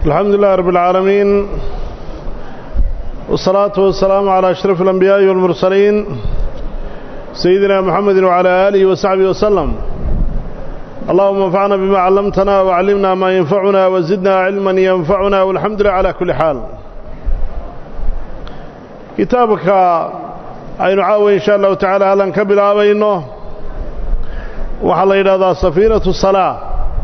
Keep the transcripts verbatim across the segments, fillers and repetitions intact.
الحمد لله رب العالمين والصلاة والسلام على أشرف الأنبياء والمرسلين سيدنا محمد وعلى آله وصحبه وسلم. اللهم انفعنا بما علمتنا وعلمنا ما ينفعنا وزدنا علما ينفعنا والحمد لله على كل حال. كتابك أي نعاوي إن شاء الله تعالى هلا نكبل آبينه وحل إلى سفينة الصلاة.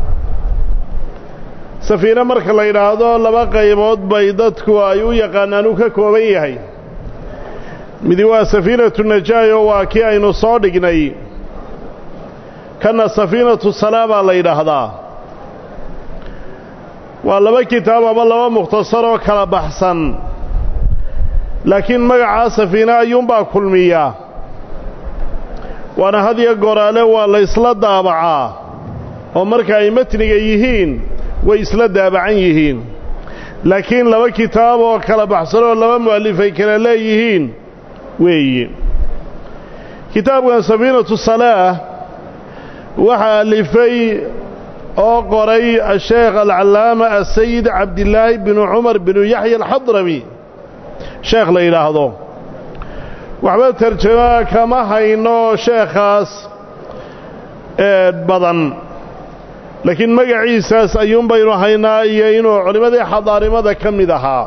سفينة marka la yiraahdo laba qaybood bay dadku ay u yaqaanaan u ka kooban yahay. mid waa safiinatu najaayo waa kii aynu soo dhignay, kana safiinatu salaaba la yiraahdaa. waa laba kitaab ama laba mukhtasar oo kala baxsan, laakiin magaca safiina ayuun baa kulmiya. waana hadiya goraale waa la isla daabacaa oo marka ay matniga yihiin way isla daabacan yihiin, laakiin laba kitaab oo kala baxsan oo laba muallif ay kala leeyihiin weeye. kitaabkan safiinatu salaah waxa alifay oo qoray sheekh al-allaama as-sayyid abdullah ibn umar ibn yahya al-hadrami, sheekh la yiraahdo. waxba tarjuma kama hayno sheekhaas ee badan, laakiin magaciisaas ayuun baynu haynaa iyo inuu culimadii xadaarimada ka mid ahaa.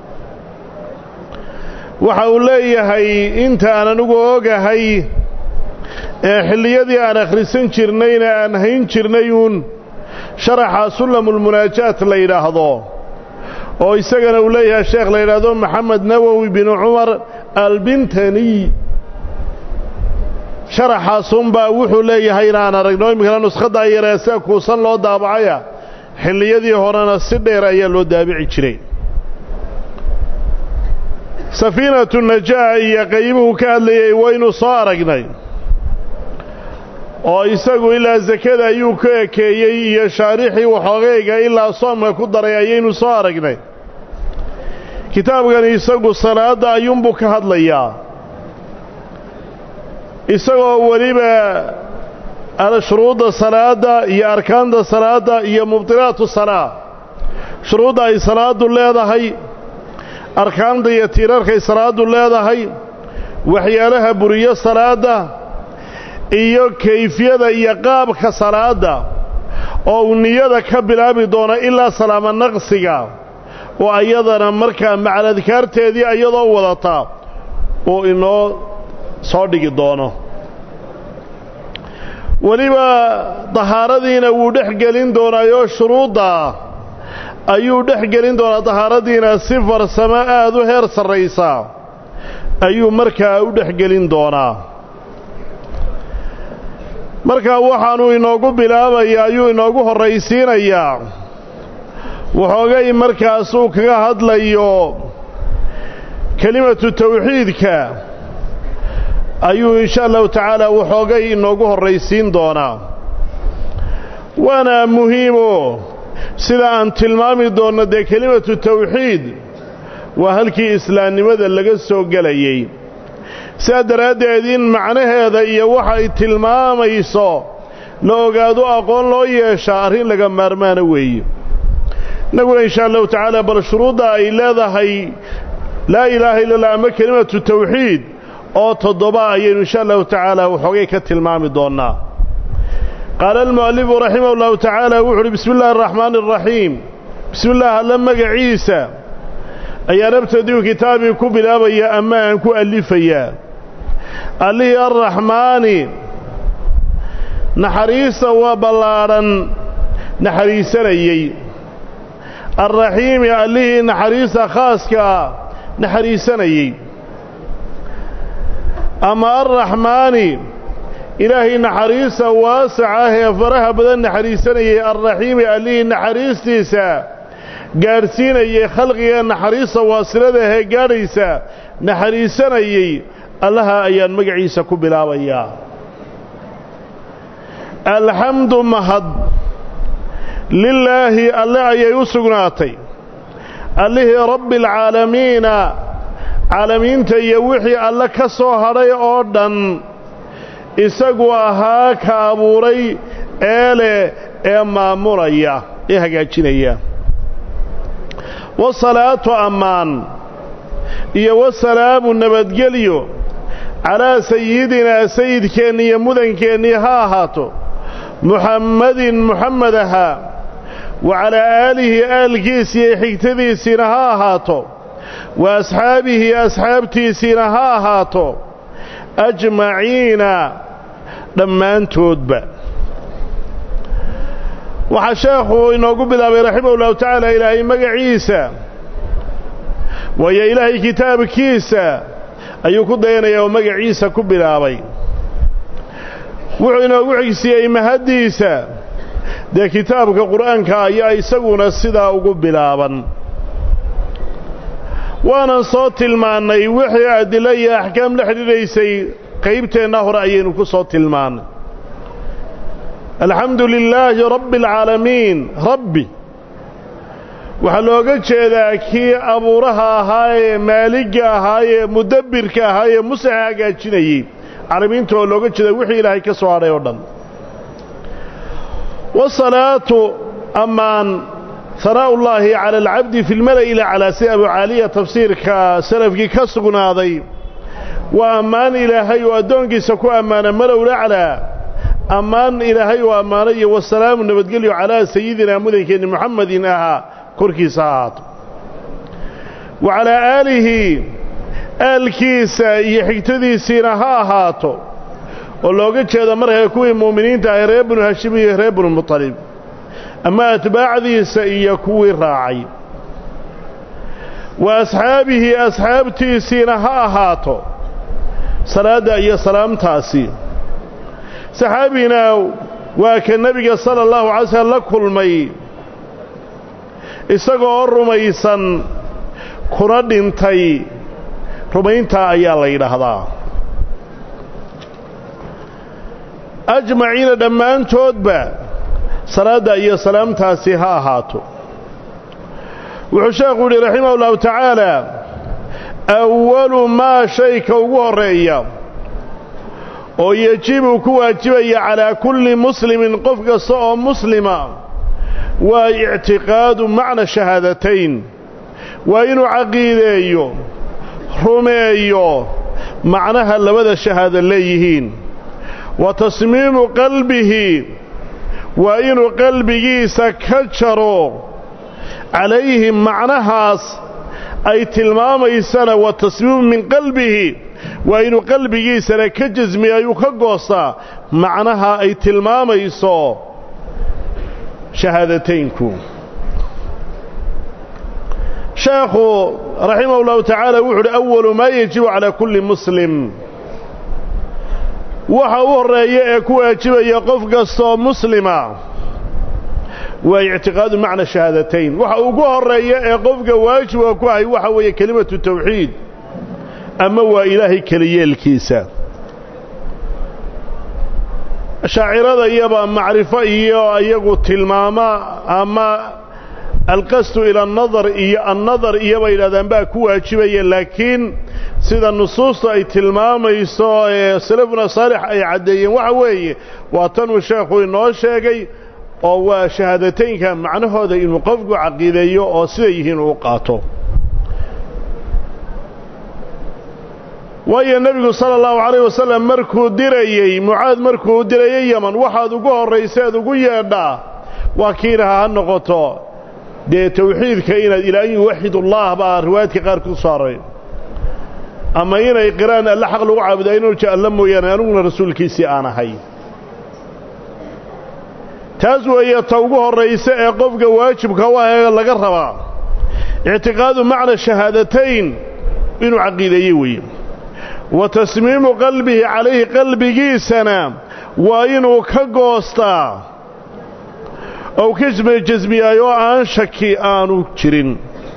waxa uu leeyahay inta aan anigu ogahay ee xilliyadii aan akhrisan jirnayna aan hayn jirnay uun sharaxa sulamul munaajaat la yidhaahdo, oo isagana uu leeyahay sheekh la yidhaahdo maxamed nawowi bin cumar albintani. sharaxaasunbaa wuxuu leeyahay inaan aragno imikana nuskhada yareesa kuusan loo daabacaya, xilliyadii horena si dheer ayaa loo daabici jiray. safiinatu najaa iyo qaybuhu ka hadlayay waynu soo aragnay, oo isagu ilaa zakada ayuu ka ekeeyey iyo shaarixii waxoogayga ilaa soomka ku daray ayaynu soo aragnay. kitaabkan isagu salaada ayuunbuu ka hadlayaa, isagoo weliba shuruudda salaada iyo arkaanta salaada iyo mubtilaatu salaa, shuruudda ay salaadu leedahay, arkaanta iyo tiirarkay salaadu leedahay, waxyaalaha buriyo salaada iyo kayfiyada iyo qaabka salaada oo uu niyada ka bilaabi doono ilaa salaamo naqsiga, oo ayadana markaa macladkaarteedii ayadoo wadata oo inoo soo dhigi doono. weliba dahaaradiina wuu dhex gelin doonaayo shuruudda ayuu dhex gelin doonaa. dahaaradiina si farsamo aad u heer sarraysa ayuu markaa u dhex gelin doonaa. markaa waxaanu inoogu bilaabayaa ayuu inoogu horraysiinayaa waxoogay markaasuu kaga hadlayo kelimatu tawxiidka ayuu insha allahu tacaala waxoogay inoogu horraysiin doonaa. waana muhiimo sida aan tilmaami doonno dee kelimatu tawxiid waa halkii islaamnimada laga soo gelayay. sidaa daraaddeed in macnaheeda iyo waxa ay tilmaamayso la ogaado, aqoon loo yeeshaa arrin laga maarmaana weeye. innaguna insha allahu tacaala bal shuruudda ay leedahay laa ilaaha illa allah ama kelimatu tawxiid oo toddoba ayaynu insha allahu tacaala waxoogay ka tilmaami doonnaa. qaala almu'allifu raximah ullahu tacaala wuxu uhi bismi illaahi araxmaani araxiim. bismi illah alla magaciisa ayaa nabtadiu kitaabii ku bilaabaya ama aan ku alifayaa. allihii arraxmaani naxariista waa ballaadhan naxariisanayey, alraxiimi allihii naxariista khaaska naxariisanayey. ama arraxmaani ilaahay naxariista waasaca ah ee faraha badan naxariisanayey, alraxiimi allihii naxariistiisa gaadhsiinayey khalqiga naxariista waasilada ahee gaadhaysa naxariisanayey. allaha ayaan magaciisa ku bilaabayaa. alxamdu mahad lilaahi alle ayay u sugnaatay, allihii rabbi alcaalamiina caalamiinta iyo wixii alle ka soo hadhay oo dhan isagu ahaa ka abuuray ee leh ee maamulaya ee hagaajinaya. wasalaatu ammaan iyo wasalaamu nabadgelyo calaa sayidinaa sayidkeenni iyo mudankeennii ha ahaato muxammadin muxamed ahaa wa calaa aalihi aalkiisi iyo xigtadiisiina ha ahaato wa asxaabihi asxaabtiisiina ha ahaato ajmaciina dhammaantoodba waxaa sheekhu inoogu bilaabay raximah ullahu tacaala ilaahay magaciisa waayo ilaahay kitaabkiisa ayuu ku dayanayaa oo magaciisa ku bilaabay wuxuu inoogu xigsiiyey mahaddiisa dee kitaabka qur'aanka ayaa isaguna sidaa ugu bilaaban waanan soo tilmaannay wixii adilo iyo axkaam la xidhiidhaysay qaybteenna hore ayaynu ku soo tilmaannay alxamdu lilaahi rabbi alcaalamiin rabbi waxaa looga jeedaa kii abuuraha ahaa ee maaligga ahaa ee mudabbirka ahaa ee musaxa hagaajinayey caalamiinta oo looga jeeda wixii ilaahay ka soo hadhay oo dhan wasalaatu ammaan hanaa'u llaahi cala alcabdi fi lmala'i laclaa si abu caaliya tafsiirka salafkii ka sugnaaday waa ammaan ilaahay oo addoonkiisa ku ammaana malow laclaa ammaan ilaahay oo ammaanay iyo wasalaamu nabadgelyo calaa sayidinaa mudankeenni muxamedin ahaa korkiisa ha ahaato wa calaa aalihi aalkiisa iyo xigtadiisiina ha ahaato oo looga jeeda markaa kuwii mu'miniinta ahay reer binu hashim iyo reer binu mutalib ama atbaacdiisa iyo kuwii raacay wa asxaabihi asxaabtiisiina ha ahaato salaadda iyo salaamtaasi saxaabina waa ka nebiga sala allahu calay slam la kulmay isagoo rumaysan kuna dhintay rumayntaa ayaa la yidhaahdaa ajmaciina dhammaantoodba salaadda iyo salaamtaasi ha ahaato wuxuu sheekhu yidhi raximah ullahu tacaala awalu maa shayka ugu horreeya oo yejibu ku waajibaya calaa kulli muslimin qof kasta oo muslima waa ictiqaadu macna shahaadatayn waa inuu caqiideeyo rumeeyo macnaha labada shahaado leeyihiin wa tasmiimu qalbihi waa inuu qalbigiisa ka jaro calayhi macnahaas ay tilmaamaysana wa tasmiimu min qalbihi waa inuu qalbigiisana ka jasmiya ayuu ka goostaa macnaha ay tilmaamayso shahaadataynku sheekhu raximah ullahu tacaala wuxu uhi awalu maa yajibu calaa kulli muslim waxa u horreeya ee ku waajibaya qof kastoo muslima waa ictiqaadu macna shahaadatayn waxa ugu horreeya ee qofka waajibka ku ahay waxa weeye kelimatu tawxiid ama waa ilaahay keliyeelkiisa shaacirada iyaba macrifo iyo iyagu tilmaama ama alqasdu ila annadar iyo annadar iyaba yidhahdaan baa ku waajibaya laakiin sida nusuusta ay tilmaamayso ee salafuna saalix ay caddeeyeen waxa weeye waa tanuu sheekhu inoo sheegay oo waa shahaadataynka macnahooda inuu qofku caqiideeyo oo siday yihiin uu qaato waayo nebigu sala allahu calayh wasalam markuu dirayey mucaad markuu dirayey yaman waxaad ugu horrayseed ugu yeedhaa waa kiinaha ha noqoto dee tawxiidka inaad ilaa an yuwaxidullah baa riwaayadka qaar ku saaray ama inay qiraan alla xaq lagu caabudaa inuu ja alla mooyaane aniguna rasuulkiisii aan ahay taas weeye ta ugu horraysa ee qofka waajibka u ah laga rabaa ictiqaadu macna shahaadatayn inuu caqiideeye weeye wa tasmiimu qalbihi calayhi qalbigiisana waa inuu ka goostaa ou ka jasmiyaay oo aan shaki aanu jirin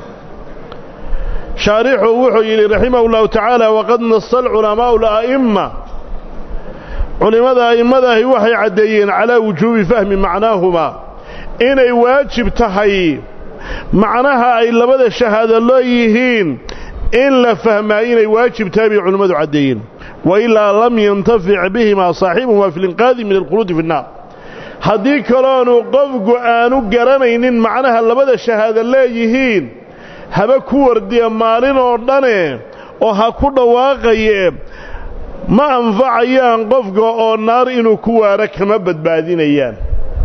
shaarixu wuxuu yidhi raximahu ullahu tacaala waqad nasa alculamaa'u ala'imma culimmada a'immadahi waxay caddeeyeen calaa wujuubi fahmi macnaahuma inay waajib tahay macnaha ay labada shahaado leeyihiin in la fahmaa inay waajib tahay bay culimmadu caddeeyeen wailaa lam yantafic bihimaa saaxibuhumaa fi linqaadi min alkhuluudi fi nnaar haddii kaloonu qofku aanu garanaynin macnaha labada shahaado leeyihiin haba ku wardiya maalin oo dhane oo ha ku dhawaaqaye ma anfacayaan qofka oo naar inuu ku waara kama badbaadinayaan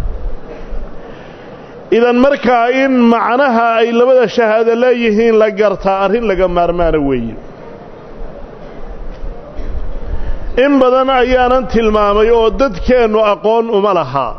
idan markaa in macnaha ay labada shahaado leeyihiin la gartaa arrin laga maarmaana weeye in badan ayaanan tilmaamay oo dadkeennu aqoon uma laha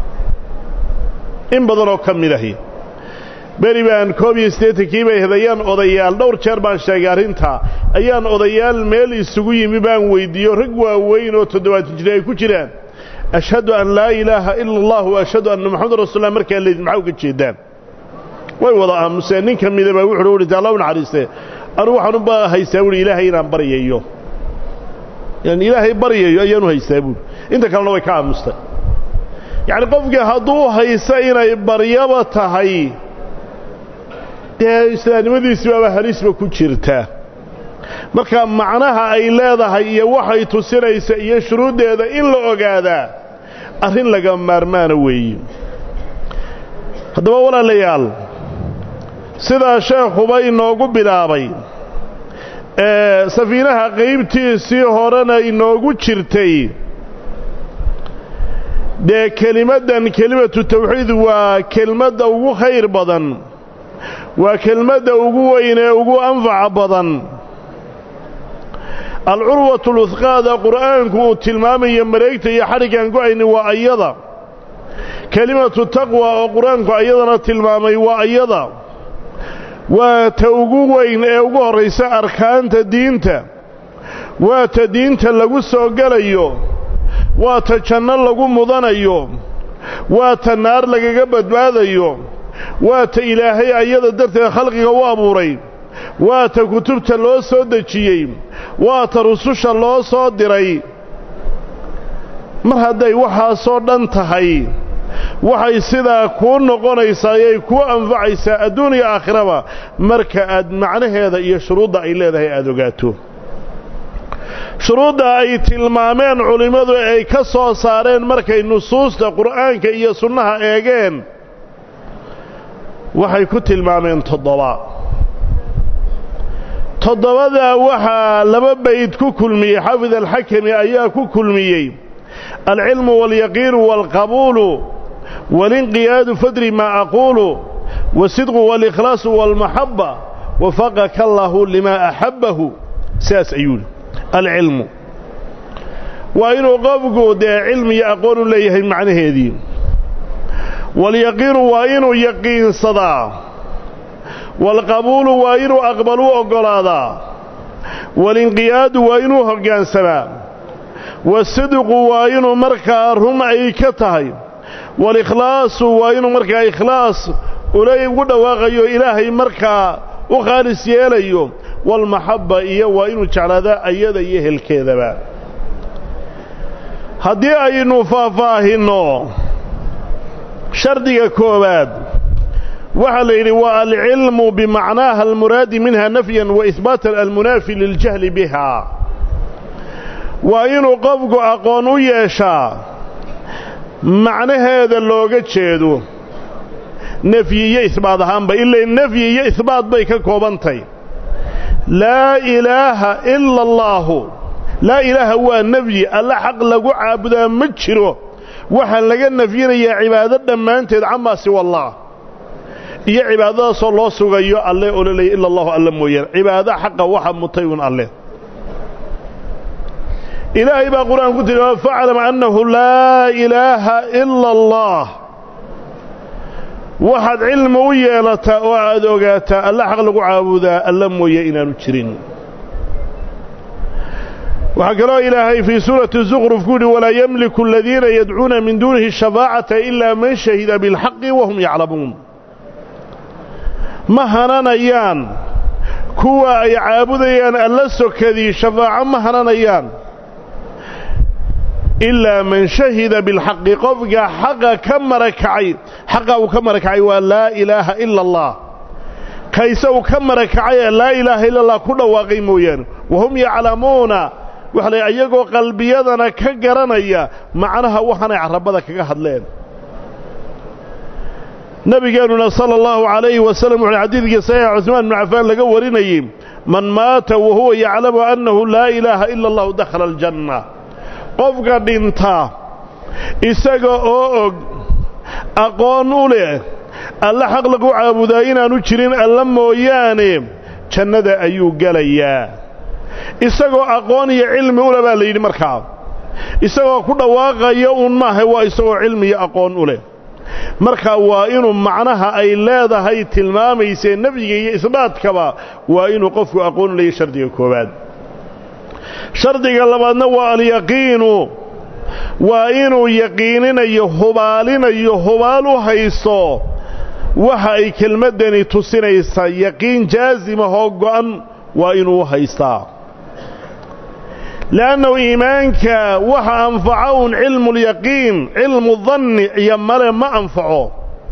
in badan oo ka mid ahi beri baan koob iyo siddeetankii bay hedayaan odayaal dhowr jeer baan sheegay arrintaa ayaan odayaal meel isugu yimi baan weydiiyo rag waaweyn oo toddobaatan jir ay ku jiraan ashhadu an laa ilaaha ila allah wa ashhadu anna muxamadan rasuulullah markaa leedin maxaa uga jeedaan way wada aamuseen nin ka mida baa wuxuu uhi allah u naxariistee anigu waxaan u haystaa buuhi ilaahay inaan baryayo yani ilaahay baryayo ayaanu haystaa buuhi inta kalena way ka aamustay yacni qofkii hadduu haysa inay baryaba tahay dee islaamnimadiisi baaba halisba ku jirta marka macnaha ay leedahay iyo waxay tusinaysa iyo shuruuddeeda in la ogaadaa arrin laga maarmaana weeye haddaba walaalayaal sidaa sheekhuba inoogu bilaabay ee safiinaha qaybtiisii horena inoogu jirtay dee kelimaddan kelimatu tawxiid waa kelmadda ugu khayr badan waa kelmadda ugu weyn ee ugu anfaca badan alcurwatu luhqaada qur'aanku uu tilmaamayo mareegta iyo xadhiggaan go-ayni waa ayada kelimatu taqwa oo qur-aanku ayadana tilmaamay waa ayada waa ta ugu weyn ee ugu horraysa arkaanta diinta waa ta diinta lagu soo gelayo waa ta janno lagu mudanayo waa ta naar lagaga badbaadayo waa ta ilaahay ayada darteed khalqiga u abuuray waa ta kutubta loo soo dejiyey waa ta rususha loo soo diray mar hadday waxaasoo dhan tahay waxay sidaa kuu noqonaysaa ayay kuu anfacaysaa adduun iyo aakhiraba marka aad macnaheeda iyo shuruudda ay leedahay aada ogaato shuruudda ay tilmaameen culimmadu ay ka soo saareen markay nusuusta qur'aanka iyo sunnaha eegeen waxay ku tilmaameen toddoba toddobadaa waxaa laba bayd ku kulmiyey xaafid alxakami ayaa ku kulmiyey alcilmu waalyaqiinu waalqabuulu waalinqiyaadu fadri maa aquulu wasidqu waalikhlaasu waalmaxabba wafaqaka allaahu limaa axabbahu sidaas ayuu yidhi alcilmu waa inuu qofku dee cilmi iyo aqoon u leeyahay macnaheedii waalyaqiinu waa inuu yaqiinsadaa waalqabuulu waa inuu aqbalu oggolaadaa waalinqiyaadu waa inuu hoggaansamaa wasidqu waa inuu markaa run ay ka tahay waalikhlaasu waa inuu markaa ikhlaas ula ugu dhawaaqayo ilaahay markaa u khaalis yeelayo waalmaxabba iyo waa inuu jeclaadaa ayada iyo helkeedaba haddii aynu faahfaahinno shardiga koowaad waxaa la yidhi waa alcilmu bimacnaaha almuraadi minha nafyan wa ihbaatan almunaafi liljahli bihaa waa inuu qofku aqoon u yeeshaa macnaheeda looga jeedo nafyi iyo ihbaad ahaanba ilaa nafyi iyo ihbaad bay ka koobantay laa ilaaha ila allaahu laa ilaaha waa nafyi alla xaq lagu caabudaa ma jiro waxaan laga nafyinayaa cibaado dhammaanteed camaa siwa allah iyo cibaadadaasoo loo sugayo alle oo la leeyahy ila allahu alla mooyaane cibaado xaqa waxa mutay un alle ilaahay baa qur-aan ku tilmaamay faclam annahu laa ilaaha ila allah waxaad cilmi u yeelataa oo aad ogaataa alla xaq lagu caabudaa alla mooye inaanu jirin waxaa kaloo ilaahay fii suurati zukruf ku yidhi walaa yamliku aladiina yadcuuna min duunihi shafaacata ilaa man shahida bilxaqi wahum yaclamuun ma hananayaan kuwa ay caabudayaan alla sokadii shafaaco ma hananayaan ilaa man shahida bilxaqi qofka xaqa ka marakacay xaqa uu ka marakacay waa laa ilaaha ila allah kayse uu ka marakacay laa ilaaha ila allah ku dhawaaqay mooyaane wahum yaclamuuna waxa la ayagoo qalbiyadana ka garanaya macnaha waxaanay carabada kaga hadleen نبينا صلى الله عليه وسلم وعلى حديث صحيح عثمان بن عفان لقى وريني من مات وهو يعلم أنه لا إله إلا الله دخل الجنة قفق دينتا إساق أوغ أقونوا له ألا حق لقوا عابدائنا نجرين ألا موياني جنة أيو قليا إساق أقوني علم أولا بالي مركاب إساق كل واقع يوم ما هو إساق علمي أقون أولا marka waa inuu macnaha ay leedahay tilmaamaysa nabiga iyo isbaadkaba waa inuu qofku aqoon leeyahay shardiga koobaad shardiga labaadna waa al-yaqiinu waa inuu yaqiininayo hubaalinayo hubaal u haysto waxa ay kelmadani tusinaysaa yaqiin jaazima oo go'an waa inuu haystaa لأنه إيمانك وحا أنفعون علم اليقين علم الظن يمال ما أنفعه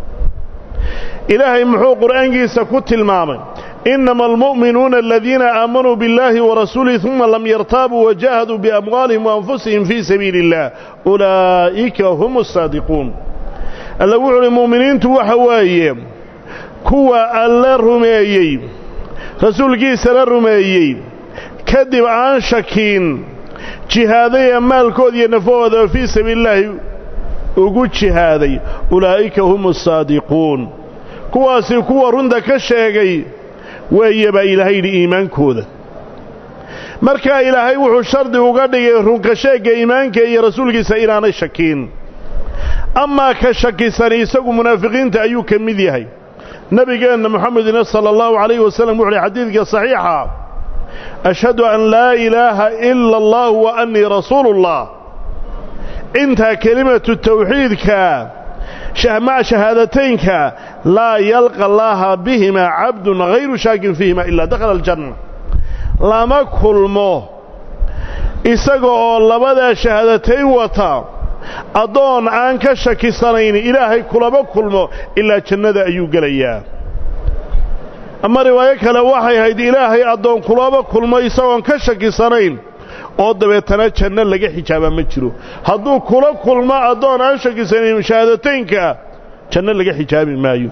إلهي محو قرآن سكت المامن إنما المؤمنون الذين آمنوا بالله ورسوله ثم لم يرتابوا وجاهدوا بأموالهم وأنفسهم في سبيل الله أولئك هم الصادقون اللي المؤمنين توحوايي كوا ألا رميي رسول جيس الرميي كذب عن شكين جهادي مالكود ينفوذ في سبيل الله وقود جهادي أولئك هم الصادقون كواسي كوا رندك الشيقي ويبا إلهي لإيمان كوذا مركا إلهي وحو الشرد وقادي رنك الشيقي إيمانك يا رسولك سيران الشكين أما كالشكي سنيسك منافقين تأيو كمذيهي نبي قال محمد صلى الله عليه وسلم وحلي حديثك صحيحة أشهد أن لا إله إلا الله وأني رسول الله انتهى كلمة التوحيد مع شهادتينك لا يلقى الله بهما عبد غير شاك فيهما إلا دخل الجنة لما كلمه إساقوا لبدا شهادتين وطا أدون عنك شاكي سنين إلهي كلما كلمه إلا جنة أيو قليا أما رواية كلا وحي هيد إلهي أدون كلابا كل ما يسوان كشكي سنين أود بيتنا جنة لقى حجابا مجرو هدو كلا كل ما أدون عشكي سنين مشاهدتينك جنة لقى حجابا مايو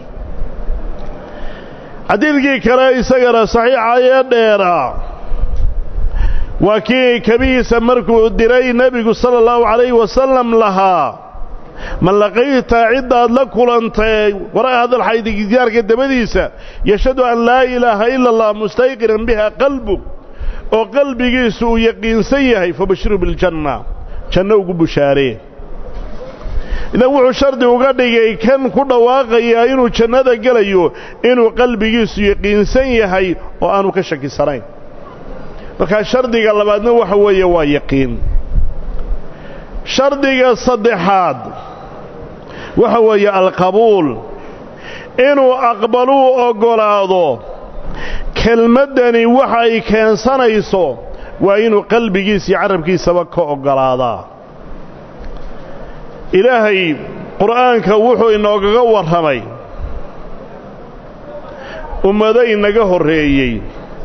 عديلكي كلا إساقرا صحيح آيات ديرا وكي كبيس مركو الدري النبي صلى الله عليه وسلم لها من لقيت عدة لكل أنت وراء هذا الحيث جديارك الدمديسة يشهد أن لا إله إلا الله مستيقرا بها قلبه وقلبه يسوء يقين سيئه فبشره بالجنة جنة وقبشاره إذا هو شرد وقاله كان كل واقع إنه جنة قليه إنه قلبه يسوء يقين سيئه وأنه كشك سرين فكان شرد قال بعدنا وحوى يوا يقين شرطك الصدحات وهو القبول إنه أقبلوا أقلاده كالمدني وحي كان سنيسو وإنه قلبي يعربك سبك أقلاده إلهي قرآنك وحو إنه أقور همي أمدي إنه الرئيي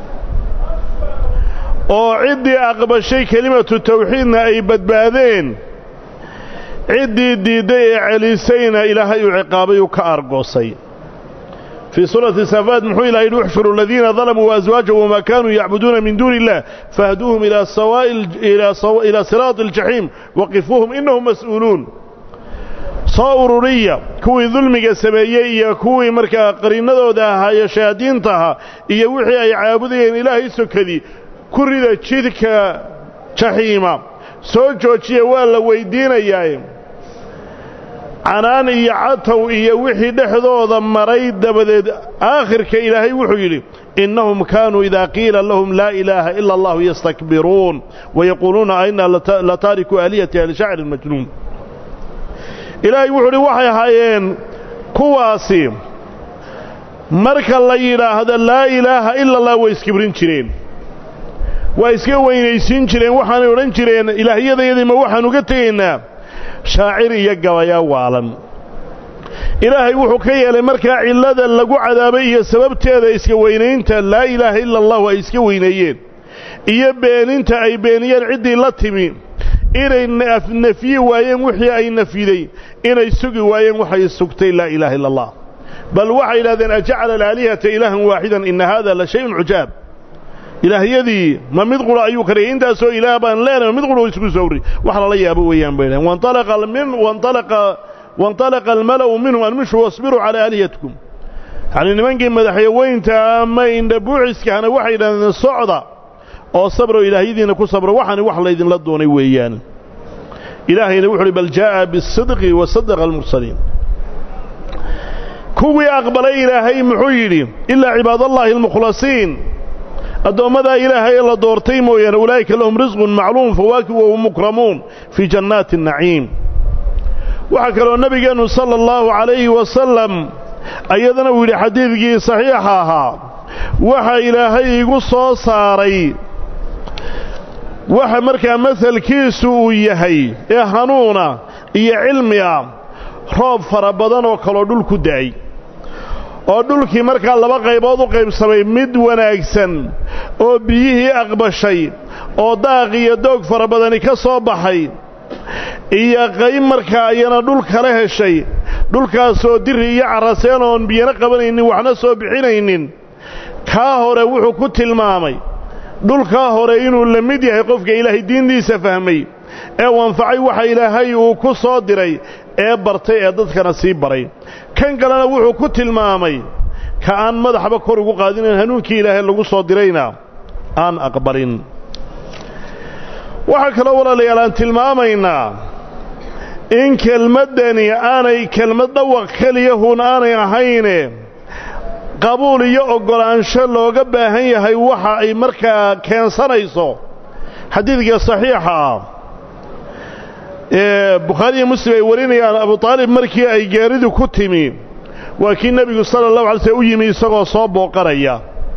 وعدي أقبل شيء كلمة التوحيد أي بدبادين عدي ديدي عليسينا إلهي عقابي كأرقصي في سورة السفاد محوي لا يحشر الذين ظلموا وأزواجهم وما كانوا يعبدون من دون الله فهدوهم إلى السواء إلى صو... إلى صراط الجحيم وقفوهم إنهم مسؤولون صاورورية كوي ظلمك السبيعية كوي مركا قرينة داها يا شهادين طها إيا وحي أي عابدين إلهي سكذي كرد جدك جحيما سوجوجي ولا ويدينayay canaan iyo catow iyo wixii dhexdooda maray dabadeed aakhirka ilaahay wuxuu yiri innahum kaanu idha qila lahum la ilaha illa allah yastakbirun wa yaquluna inna la tariku aliyati al-sha'r al-majnun ilaahay wuxuu waxay hayeen kuwaasi marka la yiraahdo la ilaha illa allah way iskibrin jireen way iska weynaysiin jireen waxaan oran jireen ilaahiyadayadii ma waxaan uga tageynaa shaacir iyo gabaya waalan ilaahay wuxuu ka yeelay marka cilada lagu cadaabay iyo sababteeda iska weynaynta la ilaaha illa allah way iska weynayeen iyo beeninta ay beeniyeen cidii la timi inay nafiyi waayeen wixii ay nafiday inay sugi waayeen waxay sugtay la ilaaha illa allah bal waxay yidhahdeen ajacala alaalihata ilaahan waaxidan ina haada la shayun cujaab ilaahyadii ma mid qura ayuu kariyay intaasoo ilaah baan leenahay mid qura isku sawri wax la yaabo weeyaan bay yidhahdeen wantalaqa min wantalaqa wantalaqa almala'u minhum an mishu wasbiru cala aalihatikum yani nimankii madaxyaweynta ama indha buuxiskahana waxay yidhahdeen socda oo sabro ilaahyadiina ku sabro waxaani wax laydinla doonay weeyaan ilaahayna wuxuu bal jaa bisidqi wa sadaqa almursaliin kuwii aqbalay ilaahay muxuu yidhi ilaa cibaadallahi almukhlasiin addoommada ilaahay la doortay mooyaan ulaa'ika lahum risqun macluum fawaakih wa mukramuun fii jannaati naciim waxa kaloo nabigeenu sallallahu alayhi wa sallam ayadana uu yidhi xadiidkii saxiixa ahaa waxa ilaahay igu soo saaray waxa markaa masalkiisu uu yahay ee hanuuna iyo cilmi ah roob fara badan oo kaloo dhul ku da'ay oo dhulkii markaa laba qaybood u qaybsamay mid wanaagsan oo biyihii aqbashay oo daaq iyo doog fara badani ka soo baxay iyo qayb markaa ayana dhul kala heshay dhulkaasoo diri iyo caraseen oon biyana qabanaynin waxna soo bixinaynin kaa hore wuxuu ku tilmaamay dhulkaa hore inuu la mid yahay qofka ilaahay diintiisa fahmay ee wanfacay waxa ilaahay uu ku soo diray ee bartay ee dadkana sii baray kan kalena wuxuu ku tilmaamay ka aan madaxba kor ugu qaadinayn hanuunkii ilaahay lagu soo dirayna aan aqbalin waxa kale walaalayaal aan tilmaamaynaa in kelmadani aanay kelmad dhawaq keliyahun aanay ahayne qabuul iyo ogolaansho looga baahan yahay waxa ay markaa keensanayso xadiidka saxiixa ah ee Bukhari iyo Muslim ay warinayaan Abu Talib markii ay geeridu ku timi waa kii nabigu sallallahu alayhi wasallam u yimi isagoo soo booqaraya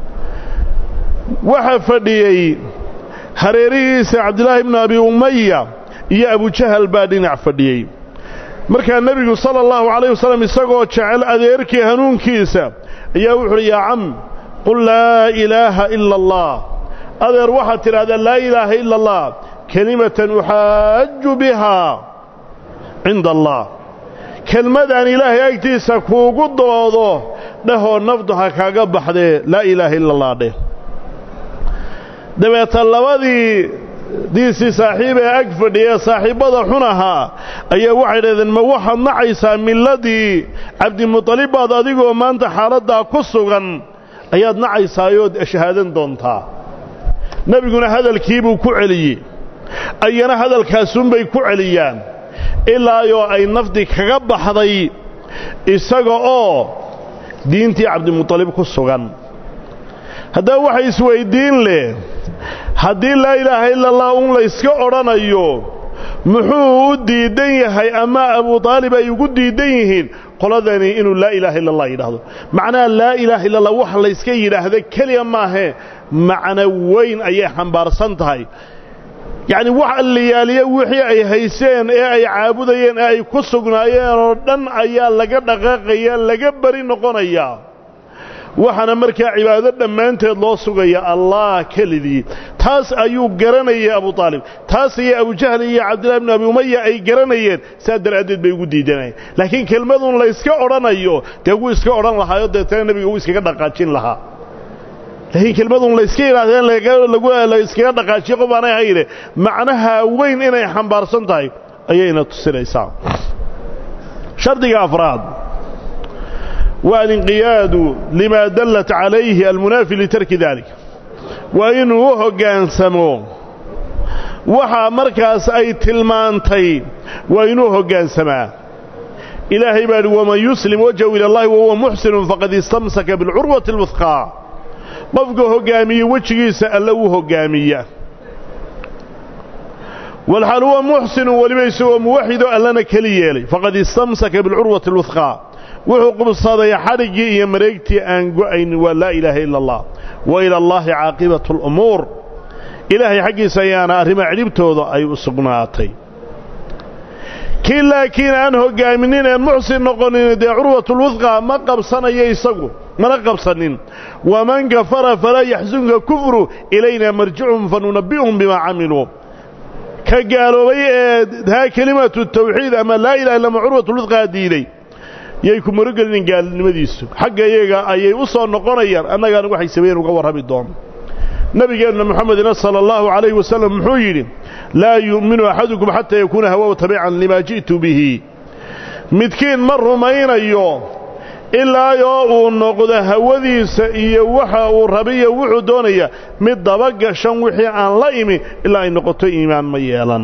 waxa fadhiyay hareerihiisa Abdullah ibn Abi Umayya iyo Abu Jahl baa dhinac fadhiyay markaa nabigu sallallahu alayhi wasallam isagoo jecel adeerkii hanuunkiisa ayaa wuxuu yaa am qul laa ilaaha illa allah adeer waxa tiraahdaa laa ilaaha illa allah kalimatan uhaajju biha inda allah kelmadan ilaahay agtiisa kuugu doodo dhahoo nafdaha kaaga baxdee laa ilaaha illa allah dheh dabeeta labadii diisi saaxiib ee ag fadhiya saaxiibada xunaha ayaa waxay yidhahdeen ma waxaad nacaysaa milladii cabdimutalib baad adigoo maanta xaaladdaa ku sugan ayaad nacaysaayoo shahaadan doontaa nebiguna hadalkiibuu ku celiyey ayana hadalkaasunbay ku celiyaan ilaayoo ay nafdi kaga baxday isaga oo diintii cabdimutalib ku sugan haddaba waxay isweydiin leh haddii laa ilaaha illa allah un la iska odhanayo muxuu u diidan yahay ama Abu Talib ay ugu diidan yihiin qoladani inuu laa ilaaha illa allah yidhaahdo macnaha laa ilaaha illa allah wax la iska yidhaahdo keliya maahe macno weyn ayay xambaarsan tahay yacni wax alliyaaliya wixii ay hayseen ee ay caabudayeen ee ay ku sugnaayeen oo dhan ayaa laga dhaqaaqaya laga bari noqonaya waxana markaa cibaado dhammaanteed loo sugaya allah kelidii taas ayuu garanayay Abu Talib taas iyo Abu Jahl iyo Abdullah ibn Abi Umayya ay garanayeen saadaradeed bay ugu diidanayeen laakiin kelmadun la iska oranayo deegu iska oran lahaayo deetana nabiga uu iskaga dhaqaajin lahaa laakiin kelmadun la iska yiraahdeen lagu la iskaga dhaqaajiyo qobaanay hayre macnaha weyn inay xambaarsan tahay ayayna tusinaysaa shardiga afraad والانقياد لما دلت عليه المنافي لترك ذلك وإنه هجانسمو وحا مركز أي تلمانتي وإنه هجانسما إلهي بل ومن يسلم وجهه إلى الله وهو محسن فقد استمسك بالعروة الوثقى قفقه هجامي وجهه سألوه هجامية والحال هو محسن ولما يسوى موحد ألنا كليالي فقد استمسك بالعروة الوثقى wuxuu qubsaday xarigii iyo mareegtii aan go'ayn waa laa ilaaha illa allah wa ila allahi caaqibatu al-umuur ilaahay xaqiisa ayaana arrimaha ciribtooda ay u sugnaatay kii laakiin aan hogaaminin ee muxsin noqonin dee curwatul wuthqa ma qabsanayo isagu mana qabsanin waman kafara fala yaxzunka kufru ilayna marji'uhum fanunabbi'uhum bima camilu ka gaaloobay ee haa kalimatu tawxiid ama laa ilaaha illa allah curwatul wuthqa diiday yay ku maragelin gaalnimadiisu xagga iyaga ayay u soo noqonayaan annagana waxay sameeyeen uga warrami doon nabigeenna maxamedina sallallahu alayhi wasallam muxuu yidhi laa yu'minu ahadukum hatta yakuna hawa tabi'an lima ji'tu bihi midkiin ma rumaynayo ilaa yoo uu noqdo hawadiisa iyo waxa uu rabiyo wuxuu doonaya mid daba gashan wixii aan la imi ilaa ay noqoto iimaan ma yeelan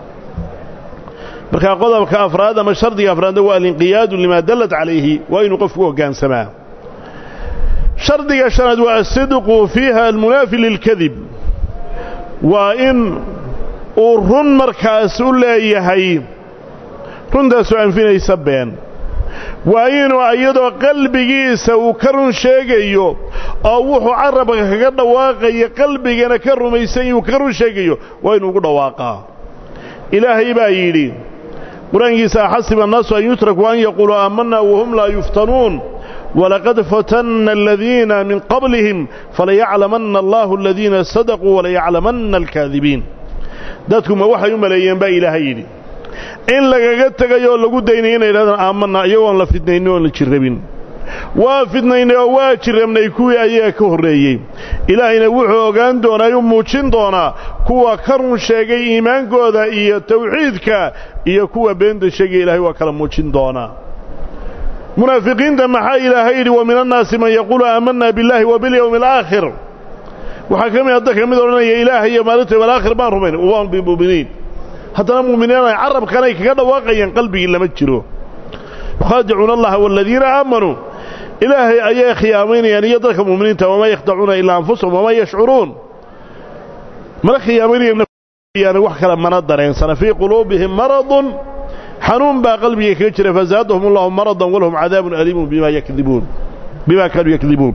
marka qodobka afraad ama shardiga afraad waa al-inqiyaad lima dallat alayhi wa inuu qofku hoggaansamaa shardiga shanaad waa as-sidqu fiha al-munafi lil-kadhib wa in uu run markaas u leeyahay runtaas oo anfinaysa been waa inuu iyadoo qalbigiisa uu ka run sheegayo oo wuxuu carabka kaga dhawaaqayo qalbigana ka rumaysan uu ka run sheegayo waa inuu ugu dhawaaqaa ilaahay baa yidhi quraankiisa xasiba an-naas an yutraku an yaqulu aamanna wa hum la yuftanuun ولقد فتنا الذين من قبلهم فليعلمن الله الذين صدقوا وليعلمن الكاذبين dadku ma waxay u maleeyeen ba ilaahay yiri in lagaga tagayo lagu daynay inay raadaan aamanna iyagoon la fidnayno oo la jirabin waa fidnaynay oo waa jirabnay kuwii ayaga ka horeeyay ilaahayna wuxuu ogaan doonaa inuu muujin doonaa kuwa ka run sheegay iimaankooda iyo tawxiidka iyo kuwa beenta sheegay ilaahay waa kala muujin doonaa منافقين ده محا إلهي ومن الناس من يقول آمنا بالله وباليوم الآخر وحكم يدك من دورنا يا إلهي مالته والآخر ما رمين وهم بمؤمنين حتى المؤمنين يعرب كليك كذا واقعا قلبي إلا متجره يخادعون الله والذين آمنوا إلهي أي خيامين يعني يدرك المؤمنين وما يخدعون إلا أنفسهم وما يشعرون ما خيامين يعني وحكا لما نضر إنسان في قلوبهم مرض حنون با قلبي كجرة فزادهم الله مرضا ولهم عذاب أليم بما يكذبون بما كانوا يكذبون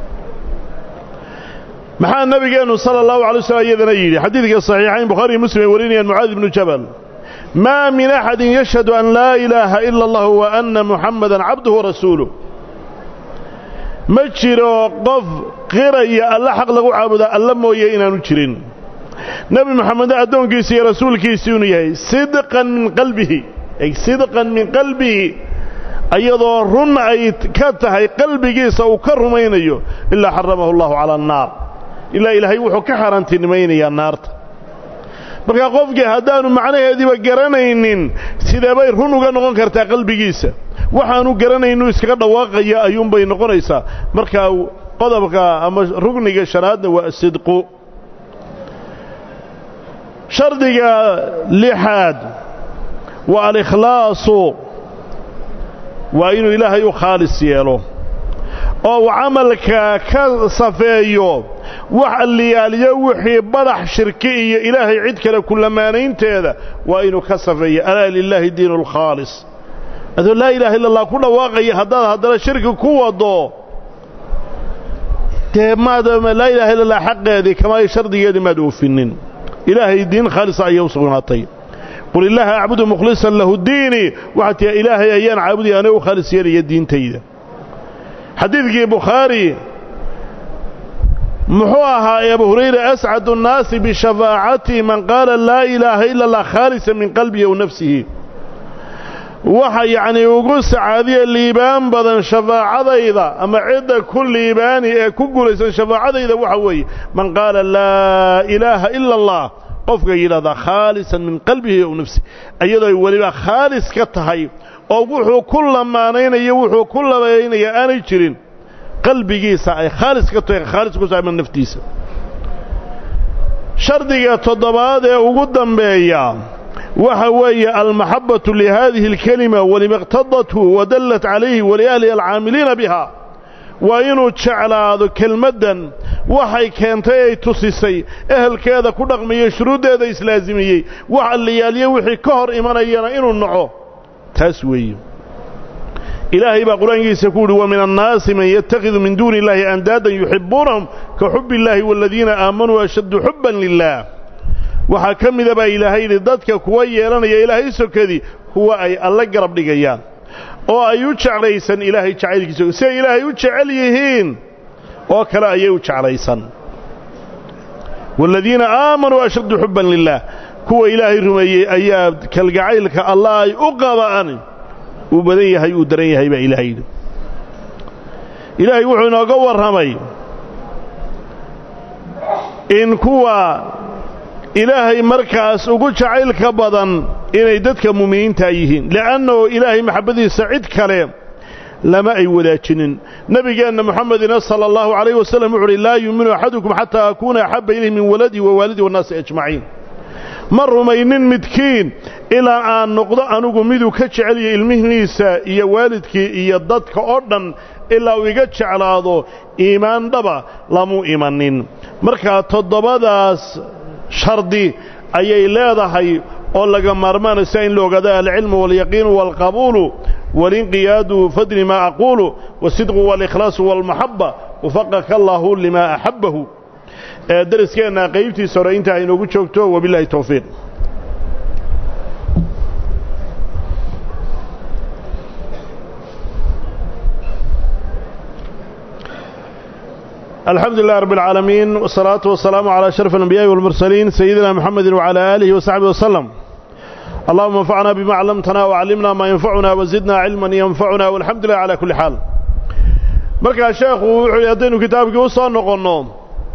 محا النبي صلى الله عليه وسلم يذنيري حديثك الصحيحين بخاري مسلم وريني معاذ بن جبل ما من أحد يشهد أن لا إله إلا الله وأن محمدا عبده ورسوله مجروا قف قرية الله حق له عابدا الله مويه إنا نجرين نبي محمد أدون كيسي رسول كيسيوني صدقا من قلبه أي صدقا من قلبه أيضا رن أي كاتها قلبه سوكر مينيو إلا حرمه الله على النار إلا إلهي وحو كحرانتين مينيا النار marka qofka hadaanu macnaheedii ba garanaynin sida bay run uga noqon kartaa qalbigiisa waxaanu garanayno iskaga dhawaaqaya ayuun bay noqonaysaa marka qodobka ama rugniga shanaadna waa sidqu shardiga lixaad waa al-ikhlaasu waa inuu ilaahay u khaalis yeelo oo amalka ka safeeyo wax aliyaaliyo wixii badax shirki iyo ilaahay cid kale kulamaanaynteeda waa inuu ka safeeyo ala lillahi diinul khaalis adu la ilaaha illa allah ku dhawaaqay hadaa hadana shirki ku wado teemaada la ilaaha illa allah xaqeedi kama shardigeedi ma doofinin ilaahay diin khaalis ayuu sugnaatay qul illaha a'budu mukhlishan lahu diini wa ta ilaahay ayaan caabudi anagu khaalis yeelay diintayda حديث بخاري محوها يا أبو هريرة أسعد الناس بشفاعتي من قال لا إله إلا الله خالصا من قلبه ونفسه وحي يعني وقول سعادية الليبان بدن شفاعة إذا أما عدة كل ليبان كل شفاعة إذا وحوي من قال لا إله إلا الله قفك إلى ذا خالصا من قلبه ونفسه أيضا يولي خالص كتهي oo wuxuu kulla maanaynayo wuxuu kulla baynaya aanay jirin qalbigiisa ay khaalis ka tahay khaalis ku saabsan naftiisa shardiga toddobaad ee ugu dambeeya waxa weeye al-mahabbatu li hadhihi al-kalima wa limaqtadatu wa dallat alayhi wa li ahli al-aamilina biha wa inuu jeclaado kelmadan waxay keentay ay tusisay ehelkeeda ku dhaqmiyo shuruudeeda islaazimiyay waxa la yaaliyo wixii ka hor imanayana inuu naco تسوي إلهي بقرآن يقول ومن الناس من يتخذ من دون الله أندادا يحبونهم كحب الله والذين آمنوا أشد حبا لله وحكم ذا إلهي لذاتك كوية لنا يا إلهي سكذي هو أي الله قرب لقيان أو أي يتشع ريسا إلهي تشعيلك سي إلهي يتشع ليهين وكلا أي يتشع ريسا والذين آمنوا أشد حبا لله كو إلهي رمي أياب كالقعيلك الله أقضى عني uu badan yahay uu daran yahay baa ilaahay yidhi ilaahay wuxuu inooga warramay in kuwa ilaahay markaas ugu jacaylka badan inay dadka muuminiinta yihiin li'annahu ilaahay maxabbadiisa cid kale lama ay wadaajinin nabigeenna muxamedina sala allahu calayhi wasallam wuxuu uhi laa yuuminu axadukum xataa akuuna axabba ilayhi min waladii wa waalidii wannaasi ajmaciin ma rumaynin midkiin ilaa aan noqdo anugu miduu ka jeceliyo ilmihiisa iyo waalidkii iyo dadka oo dhan ilaa uu iga jeclaado iimaan dhaba lamu imanin markaa toddobadaas shardi ayay leedahay oo laga maarmaanaysa in la ogaado alcilmu waalyaqiinu waalqabuulu walinqiyaadu fadli maa aquulu wasidqu waalikhlaasu waalmaxabba wafaqaka allaahu limaa axabbahu ee dariskeenna qaybtiisa hore intaa inoogu joogto wabilaahi towfiiq الحمد لله رب العالمين والصلاة والسلام على أشرف الأنبياء والمرسلين سيدنا محمد وعلى آله وصحبه وسلم اللهم انفعنا بما علمتنا وعلمنا ما ينفعنا وزدنا علما ينفعنا والحمد لله على كل حال مركز الشيخ وحيدين كتابك وصال نقولنا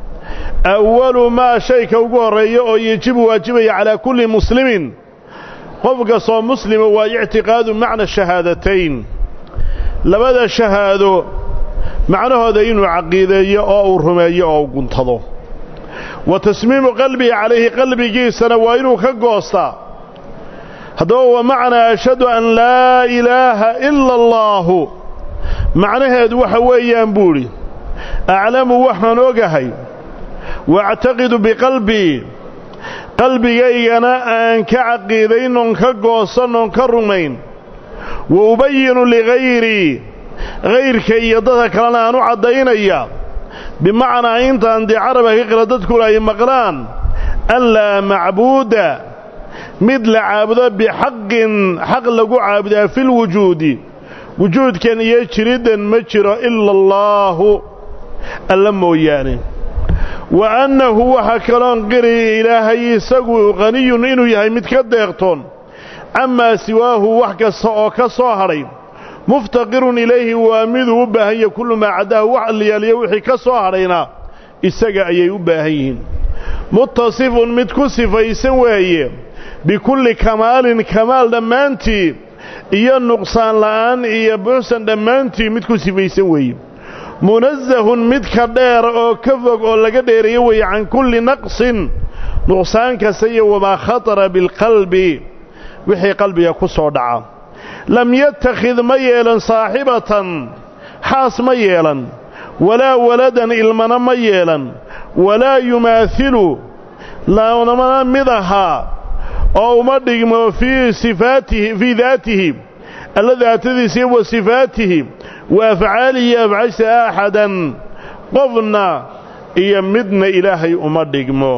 أول ما شيك وقرأيه يجب واجبه على كل مسلم قفق صوم مسلم واعتقاد معنى الشهادتين لبدا الشهاده macnahooda inuu caqiideeyo oo uu rumeeyo oo uu guntado wa tasmiimu qalbihi calayhi qalbigiisana waa inuu ka goostaa haddaba waa macnaa ashhadu an laa ilaaha ila allaahu macnaheedu waxa weeyaan buuhi aclamu waxaan ogahay waactaqidu biqalbii qalbigaygana aan ka caqiidaynoon ka goosannoon ka rumayn wa ubayinu ligayrii غيرك يدها كلنا أنو عدينيا بمعنى أنت عندي عربة كلا تذكر أي مقران ألا معبود مثل عابد بحق حق لقو عابد في الوجود وجود كان يشرد مجر إلا الله ألمه يعني وأنه وحكران قري إلهي سقو غني إنه يهي متكدغتون أما سواه وحكا كصاهرين مفتقر إليه وامده وباهي كل ما عداه وعلي يليوحي كصهرنا إساق أي وباهيين متصف متكسف يسوي بكل كمال كمال دمانتي إيا النقصان لآن إيا بحسن دمانتي متكسف يسوي منزه متكدير أو كفق أو لقدير يوي عن كل نقص نقصان كسي وما خطر بالقلب وحي قلبي يكسر دعا لم يتخذ ميلا صاحبة حاس ميلا ولا ولدا إلمنا ميلا ولا يماثل لا نمنا مضها أو مدقم في صفاته في ذاته الذي أتذي وصفاته وأفعاله يفعس أحدا قفنا يمدنا إلهي أمدقمه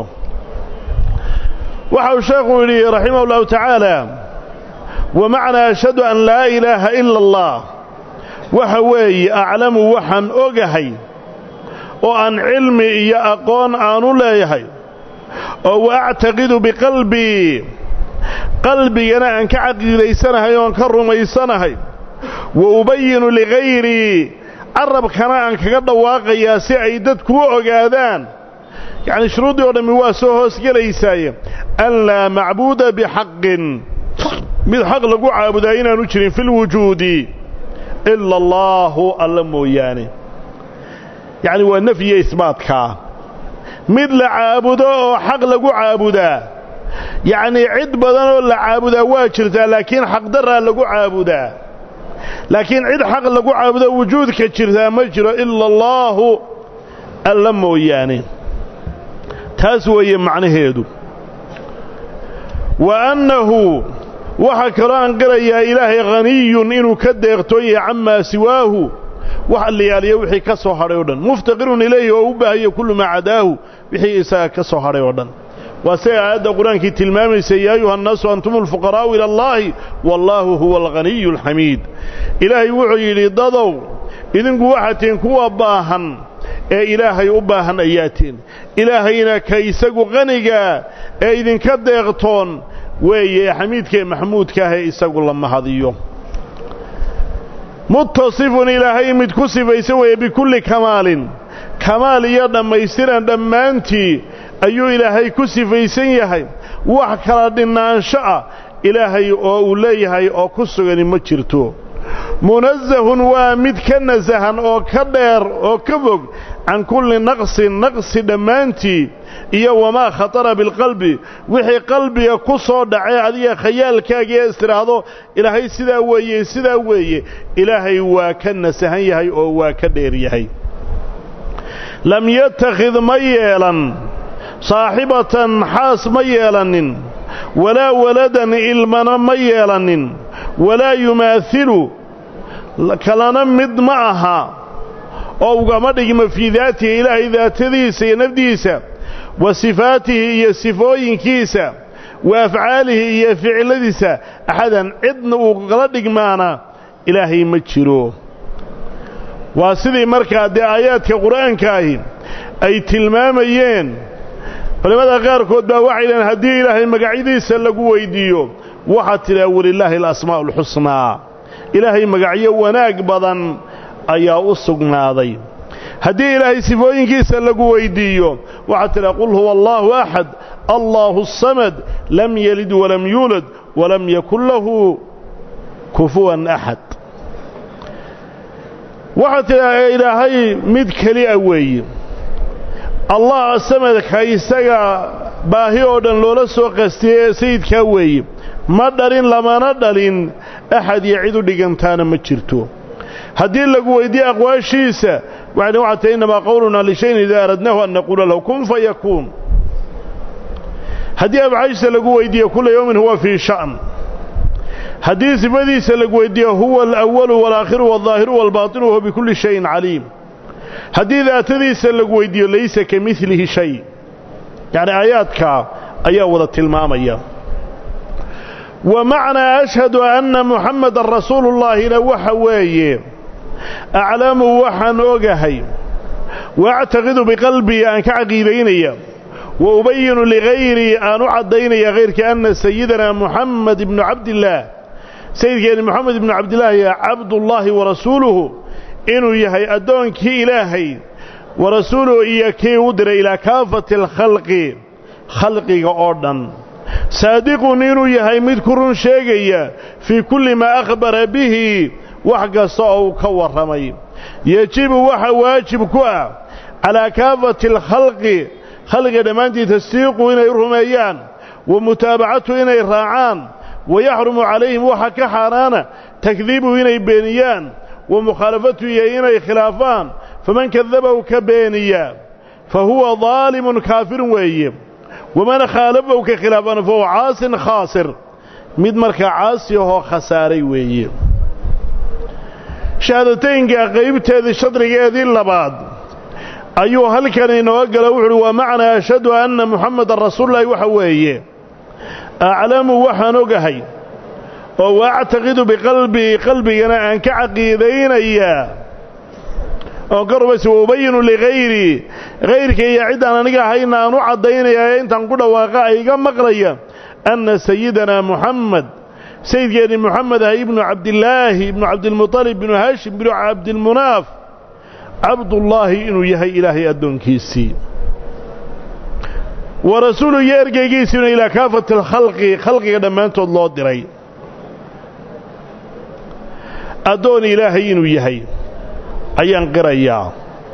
وحو الشيخ رحمه الله تعالى ومعنى أشهد أن لا إله إلا الله وحوي أعلم وحن أجهي وأن علمي يأقون آن لا يهي وأعتقد بقلبي قلبي أنا أنك عقل ليسانها ينكر ميسانها وأبين لغيري عرب كان أنك قد واقع سعيدتك وأقادان يعني شروطي ودمي واسوه سكريساي أن لا معبود بحق mid xaq lagu caabudaa inaanu jirin fil wujuudi illa allahu alla mooyaane yani waa nafyi isbaadka mid la caabudo oo xaq lagu caabudaa yani cid badan oo la caabudaa waa jirtaa laakiin xaq daraa lagu caabudaa laakiin cid xaq lagu caabudo wujuudka jirtaa ma jiro illa allahu alla mooyaane taas weeye macnaheedu wa annahu waxa kale aan qirayaa ilaahay ghaniyun inuu ka deeqtoon yahay amma siwaahu waxa la yaaliyo wixii ka soo haray oo dhan muftaqirun ilayhi oo u baahiyo kullu ma cadaahu wixii isaga ka soo haray oo dhan وسي آيات القرآن كي تلمامي يا أيها الناس أنتم الفقراء إلى الله والله هو الغني الحميد إلهي وحي لضضو إذن قوحتين كوا باهن إلهي أباهن أياتين إلهينا كيساق غنيقا إذن كدغتون ويا حميد كي محمود كاهي إساق الله هذا muttasifun ilaahay mid ku sifaysan weeye bikulli kamaalin kamaal iyo dhammaystiran dhammaantii ayuu ilaahay ku sifaysan yahay wax kala dhinaansho ah ilaahay oo uu leeyahay oo ku sugani ma jirto munazzahun waa mid ka nasahan oo ka dheer oo ka fog can kulli naqsin naqsi dhammaantii iyo wamaa khatara bilqalbi wixii qalbiga ku soo dhacay adiga khayaalkaaga ee istiraahdo ilaahay sidaa weeye sidaa weeye ilaahay waa ka nasahan yahay oo waa ka dheer yahay lam yattakhid ma yeelan saaxibatan xaas ma yeelanin walaa waladan ilmana ma yeelanin walaa yumaathilu kalana mid ma aha oo ugama dhigma fii daatihi ilaahay daatadiisa iyo nafdiisa wa sifaatihi iyo sifooyinkiisa wa afcaalihi iyo ficiladiisa axadan cidna uu kala dhigmaana ilaahay ma jiro waa sidii markaa dee aayaadka qur'aanka ahi ay tilmaamayeen culimmada qaarkood baa waxay dhaheen haddii ilaahay magacyadiisa lagu weydiiyo waxaad tidhaa walilaahi alasmaa'u alxusnaa ilaahay magacyo wanaag badan ayaa u sugnaaday haddii ilaahay sifooyinkiisa lagu weydiiyo waxaad tidhaa qul huwa allaahu axad allaahu asamad lam yalid walam yuulad walam yakun lahu kufuwan axad waxaad tidhaa ilaahay mid keliya weeye allah samadka isaga baahi oo dhan loola soo qastiyey sayidkaa weeye ma dhalin lamana dhalin axad iyo cid u dhigantaana ma jirto haddii lagu weydiiye aqwaashiisa waxay waxaa tahay innamaa qowlunaa lishayin idaa aradnaahu an naquula lahu kun fayakuun haddii afcaashiisa lagu weydiiye kulla yawmin huwa fii sha'n haddii sifadiisa lagu weydiiye huwa alawalu waalaakhiru waalظaahiru waalbaatinu wahuwa bikulli shayin caliim haddii daatadiisa lagu weydiiyo laysa ka milihi shay yacni aayaadkaa ayaa wada tilmaamaya wa macnaa ashhadu anna muxammadan rasuulullaahina waxa weeye aclamu waxaan ogahay waactaqidu biqalbii aan ka caqiidaynaya wa ubayinu ligayrii aan u caddaynaya hayrkii anna sayidana muxamed ibnu cabdillaah sayidkeeni moxamed ibnu cabdillaahi cabdullaahi wa rasuuluhu inuu yahay addoonkii ilaahay wa rasuuluhu iyo kii u diray ilaa kaafati alkhalqi khalqiga oo dhan saadiqun inuu yahay mid ku run sheegaya fii kulli maa akhbara bihi wax kasta oo uu ka warramay yejibu waxa waajib ku ah calaa kaafati alkhalqi khalqiga dhammaantii tasdiiqu inay rumeeyaan wa mutaabacatu inay raacaan wayaxrumu calayhim waxa ka xaaraana takdiibuhu inay beeniyaan wa mukhaalafatu iyo inay khilaafaan faman kadabahu ka beeniya fa huwa daalimun kaafirun weeye waman khaalafahu ka khilaafana fa huwa caasin khaasir mid markaa caasi ahoo khasaaray weeye shahaadataynka qaybteedii shadrigeedii labaad ayuu halkan inoo gala wuxu uhi waa macnaa ashhadu anna muxammadan rasuululahi waxa weeye aclamu waxaan ogahay oo waactaqidu biqalbii qalbigana aan ka caqiidaynayaa oo ka rumaysa wa ubayinu ligayrii hayrka iyo ciddaan aniga ahayna aan u caddaynayaa ee intaan ku dhawaaqa ay iga maqlaya anna sayidanaa muxamed sayidkeeni moxamed ah ibnu cabdillaahi ibnu cabdilmuطalib ibnu haashim ibnu cabdilmunaaf cabdullaahi inuu yahay ilaahay addoonkiisii wa rasuulu iyo ergeygiisiina ilaa kaafati alkhalqi khalqiga dhammaantood loo diray addoon ilaahay inuu yahay ayaan qirayaa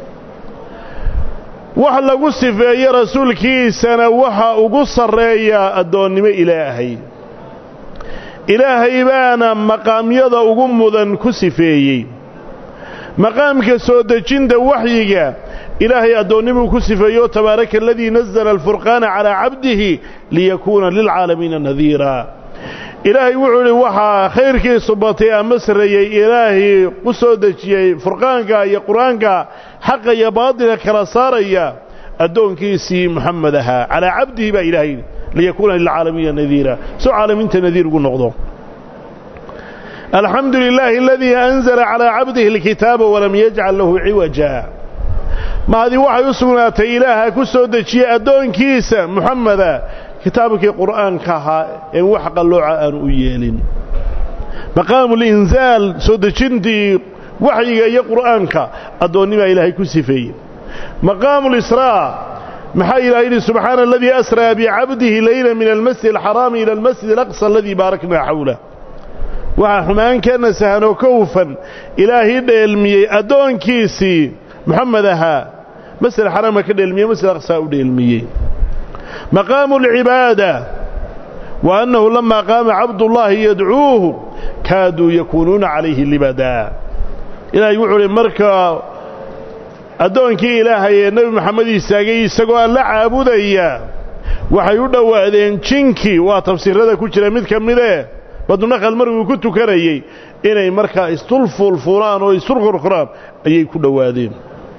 wax lagu sifeeye rasuulkiisana waxa ugu sarreeyaa addoonnimo ilaahay ilaahay baana maqaamyada ugu mudan ku sifeeyey maqaamka soo dejinta waxyiga ilaahay addoonnimuu ku sifeeyo tabaaraka aladii nazala alfurqaana calaa cabdihi liyakuuna lilcaalamiina nadiira ilaahay wuxuu idhi waxaa khayrkiisu batay ama sarreeyey ilaahay u soo dejiyey furqaanka iyo qur-aanka xaqa iyo baadilka kala saaraya addoonkiisii moxamed ahaa calaa cabdihi baa ilaahay liyakuuna lilcaalamiina nadiira soo caalamiinta nadiir ugu noqdo alxamdu lilaahi aladii anzala calaa cabdihi alkitaaba walam yajcal lahu ciwaja mahadi waxay u sugnaatay ilaaha ku soo dejiyey addoonkiisa moxameda kitaabkii qur'aanka ahaa een wax qallooca aanu u yeelin maqaamu linzaal soo dejintii waxyiga iyo qur'aanka addoonnimaa ilaahay ku sifeeyey maqaamu lisraa maxaa ilaahay yidhi subxaana aladii asraa bicabdihi layla min almasjid alxaraami ila almasjid alaqsa aladii baaraknaa xawlah waxaa xumaankeenna sahanoo ka hufan ilaahay dheelmiyey addoonkiisii moxamed ahaa masjid alxaraamka ka dheelmiyey masjid alaqsaa u dheelmiyey maqaamu alcibaada wa annahu lamaa qaama cabdullaahi yadcuuhu kaaduu yakuunuuna calayhi libadaa ilaahay wuxuu uhi markaa addoonkii ilaahay ee nebi moxamed istaagay isagoo alla caabudaya waxay u dhowaadeen jinkii waa tafsiirada ku jira mid ka midee badunaqal markuu ku tukanayey inay markaa isdulfuulfuulaan oo isdulqurquraan ayay ku dhowaadeen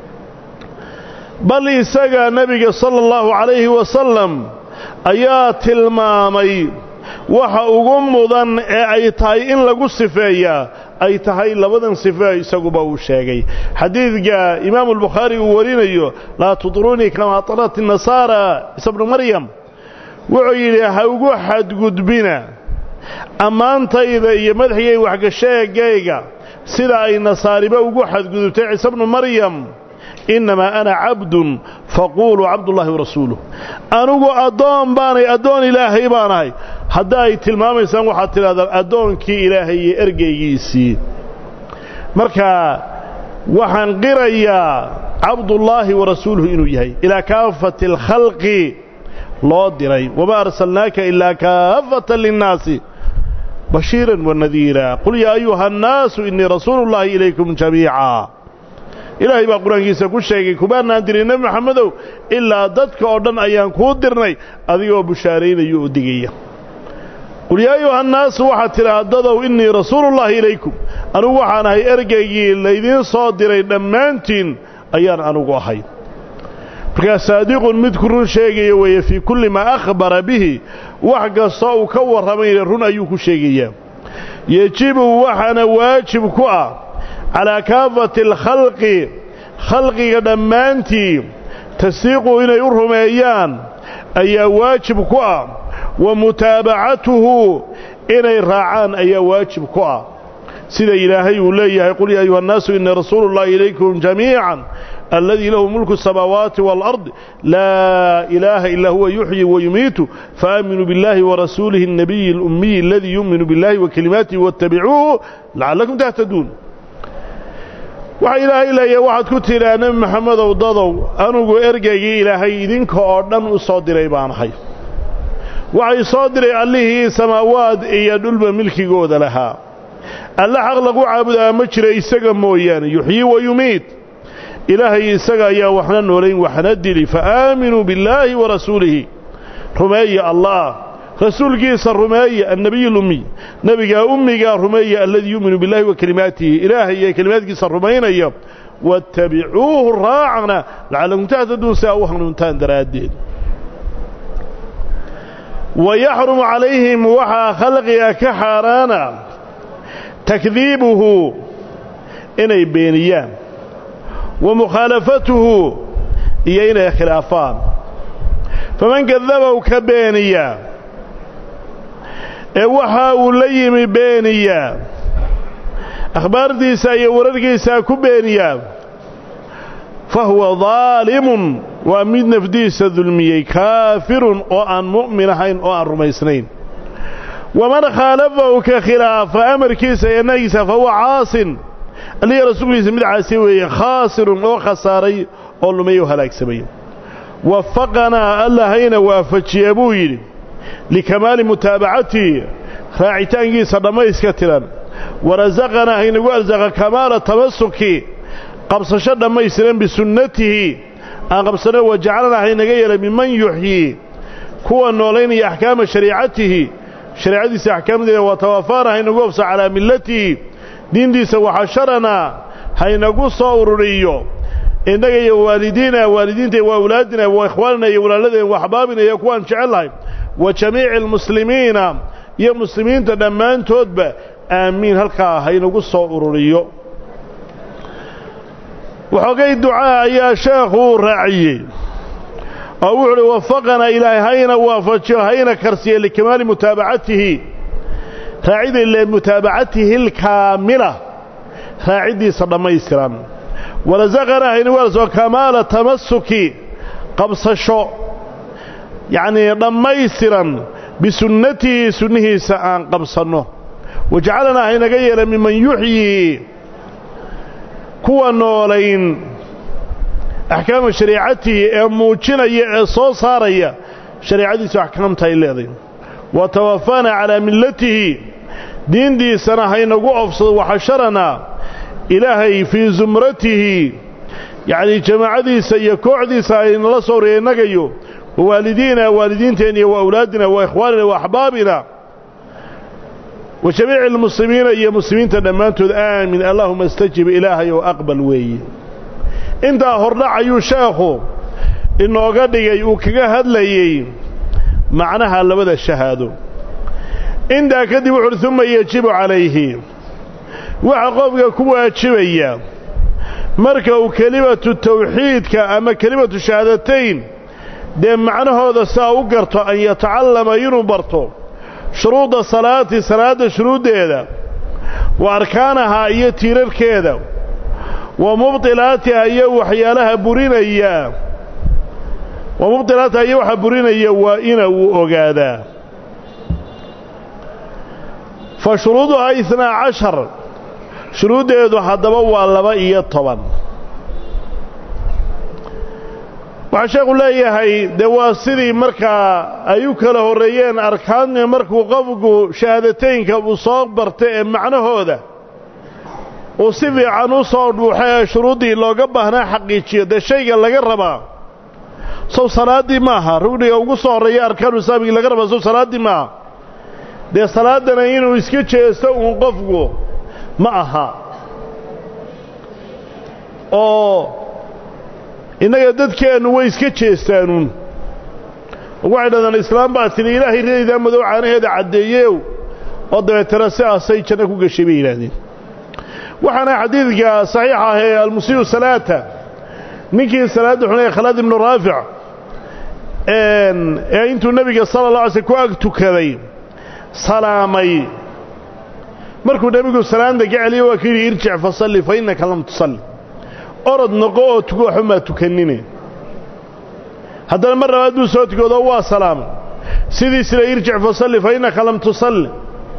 bal isaga nebiga sala allahu calayhi wasalam ayaa tilmaamay waxa ugu mudan ee ay tahay in lagu sifeeyaa ay tahay labadan sifo isaguba uu sheegay xadiidka imaamu albukhaari uu warinayo laa tudruunii kamaa tarat nasaara ciisa bnu maryam wuxuu yidhi ha ugu xadgudbina ammaantayda iyo madaxigay waxgasheegayga sida ay nasaariba ugu xadgudubtay ciise bnu maryam innamaa ana cabdun faquuluu cabdullaahi warasuuluh anugu addoon baanay addoon ilaahay baanahay hadda ay tilmaamaysaan waxaad tidhahdaan addoonkii ilaahay iyo ergeygiisii marka waxaan qirayaa cabdullaahi warasuuluhu inuu yahay ilaa kaafati alkhalqi loo diray wamaa arsalnaaka ilaa kaafatan linnaasi bashiiran wanadiira qul yaa ayuha annaasu innii rasuulullaahi ilaykum jamiica ilaahay baa qur-aankiisa ku sheegay kubaanaan dirin nebi maxamedow ilaa dadka oo dhan ayaan kuu dirnay adigoo bushaaraynaya oo digaya qul yaa ayuha annaasu waxaad tidhaha dadow innii rasuulullaahi ilaykum anugu waxaan ahay ergeygii laydiin soo diray dhammaantiin ayaan anugu ahay markaa saadiqun mid ku run sheegaya weeye fii kulli maa akhbara bihi wax kastoo uu ka warramayna run ayuu ku sheegayaa yejibu waxaana waajib ku ah calaa kaafati alkhalqi khalqiga dhammaantii tasdiiqu inay u rumeeyaan ayaa waajib ku ah wa mutaabacatuhu inay raacaan ayaa waajib ku ah sida ilaahay uu leeyahay qul yaa ayuha annaasu innii rasuulullaahi ilaykum jamiican الذي له ملك السماوات والأرض لا إله إلا هو يحيي ويميت فآمنوا بالله ورسوله النبي الأمي الذي يؤمن بالله وكلماته واتبعوه لعلكم تهتدون وإله إلهي واحد كتير أنا محمد وضضو أنه أرجعي إلهي إذنك أردن أصادر إبان حي وعي صادر عليه سماوات يدل بملك جود لها الله حقلقوا عبدا مجرى إساق مويان يحيي ويميت إلهي إساق يا وحنا نورين وحنا الدلي فآمنوا بالله ورسوله رمي الله رسول قيس الرمي النبي الأمي نبي أمي رمي الذي يؤمن بالله وكلماته إلهي كلمات قيس الرميين أيام واتبعوه الراعنا لعلهم تهتدون ساوهم نمتان درادين ويحرم عليهم وحا خلقيا كحارانا تكذيبه إني بينيان ومخالفته إيينا خلافان فمن كذبه كبينيا وحا وليم بينيا أخبار ديسا يورد ديسا كبينيا فهو ظالم وأميد نفديس ذلمي كافر وأن مؤمن حين وأن رميسنين ومن خالفه كخلاف أمر كيسا ينيس فهو عاص اللي رسول الله سمد عاسوي خاسر وخساري قولوا ميو هلاك سبيل وفقنا الله هين وافجي أبوي لكمال متابعته راعتان جيسا دميس كتلا ورزقنا هين وارزق كمال تمسكي قبص شد دميسلين بسنته أن قبصنا وجعلنا هين جيلا ممن يحيي كوا نولين أحكام شريعته شريعته أحكام دي وتوافانا هين وقفص على ملته دين دي سوحشرنا هينقو صوريو إنك يا والدينا والدين وأولادنا وإخواننا يا ولادنا وأحبابنا يا أخوان شعلهم وجميع المسلمين يا مسلمين تدمان تودب آمين هلقا هينقو صوريو وحقي الدعاء يا شيخ راعي أوعد وفقنا إلى هين وافجه هين كرسي لكمال متابعته raacida limutaabacatihi alkaamila raacidiisa dhammaystiran warazaqana hayna warso kamaala tamassuki qabsasho yacni dhammaystiran bisunnatihi sunnihiisa aan qabsanno wajacalana haynaga yeela miman yuxyii kuwa noolayn axkaama shariicatihi ee muujinaya ee soo saaraya shariicadiisu axkaamta ay leedahay watawafana calaa millatihi diintiisana haynagu ofsado waxasharana ilaahay fii zumratihi yacni jamaacadiisa iyo kooxdiisa aynala soo reennagayo wawaalidiina waalidiinteena iyo waawlaadina wa ikhwaanina wa axbaabina wa jamiici almuslimiina iyo muslimiinta dhammaantood aamin allaahuma istajib ilaahay oo aqbal weeye intaa hordhac ayuu sheekhu inooga dhigay uu kaga hadlayey macnaha labada shahaado intaa kadib wuxuuhi uma yajibu calayhi waxa qofka ku waajibaya marka uu kelimatu tawxiidka ama kelimatu shahaadatayn dee macnahooda saa u garto an yatacallama inuu barto shuruuda salaati salaada shuruuddeeda wa arkaanahaa iyo tiirarkeeda wa mubdilaatiha iyo waxyaalaha burinaya wa mubdilaatiha iyo waxa burinaya waa ina uu ogaadaa fa shuruuduhaa isnaa cashar shuruuddeedu haddaba waa laba iyo toban waxaa sheekhu leeyahay dee waa sidii markaa ay u kala horreeyeen arkaanni markuu qofku shahaadataynka uu soo barta ee macnahooda uu si fiican u soo dhuuxa ee shuruuddii looga baahnaa xaqiijiyo dee shayga laga rabaa sow salaaddii maaha rugniga ugu soo horreeya arkaanu islaamigii laga rabaa sow salaaddii maaha dee salaaddana inuu iska jeesto uun qofku ma aha oo innaga dadkeennu way iska jeestaanuun waxay dhahdaan islaam baa tidhi ilaahay ridaydaa madow caanaheeda caddeeyeew oo dabeetana sidaasay janno ku gashay bay yidhaahdeen waxaana xadiidka saxiixa ah ee almusii'u salaata ninkii salaadda xunay khalaad ibnu raafic ee intuu nebiga sala allah alay slm ku ag tukaday salaamay markuu nebigu salaanta ka celiyo waa ka yidhi irjic fasalli fa innaka lam tusalli orod noqo oo tugo waxumaa tukanine haddana mar labaad buu soo tukado waa salaamay sidii sila irjic fasalli fa innaka lam tusalli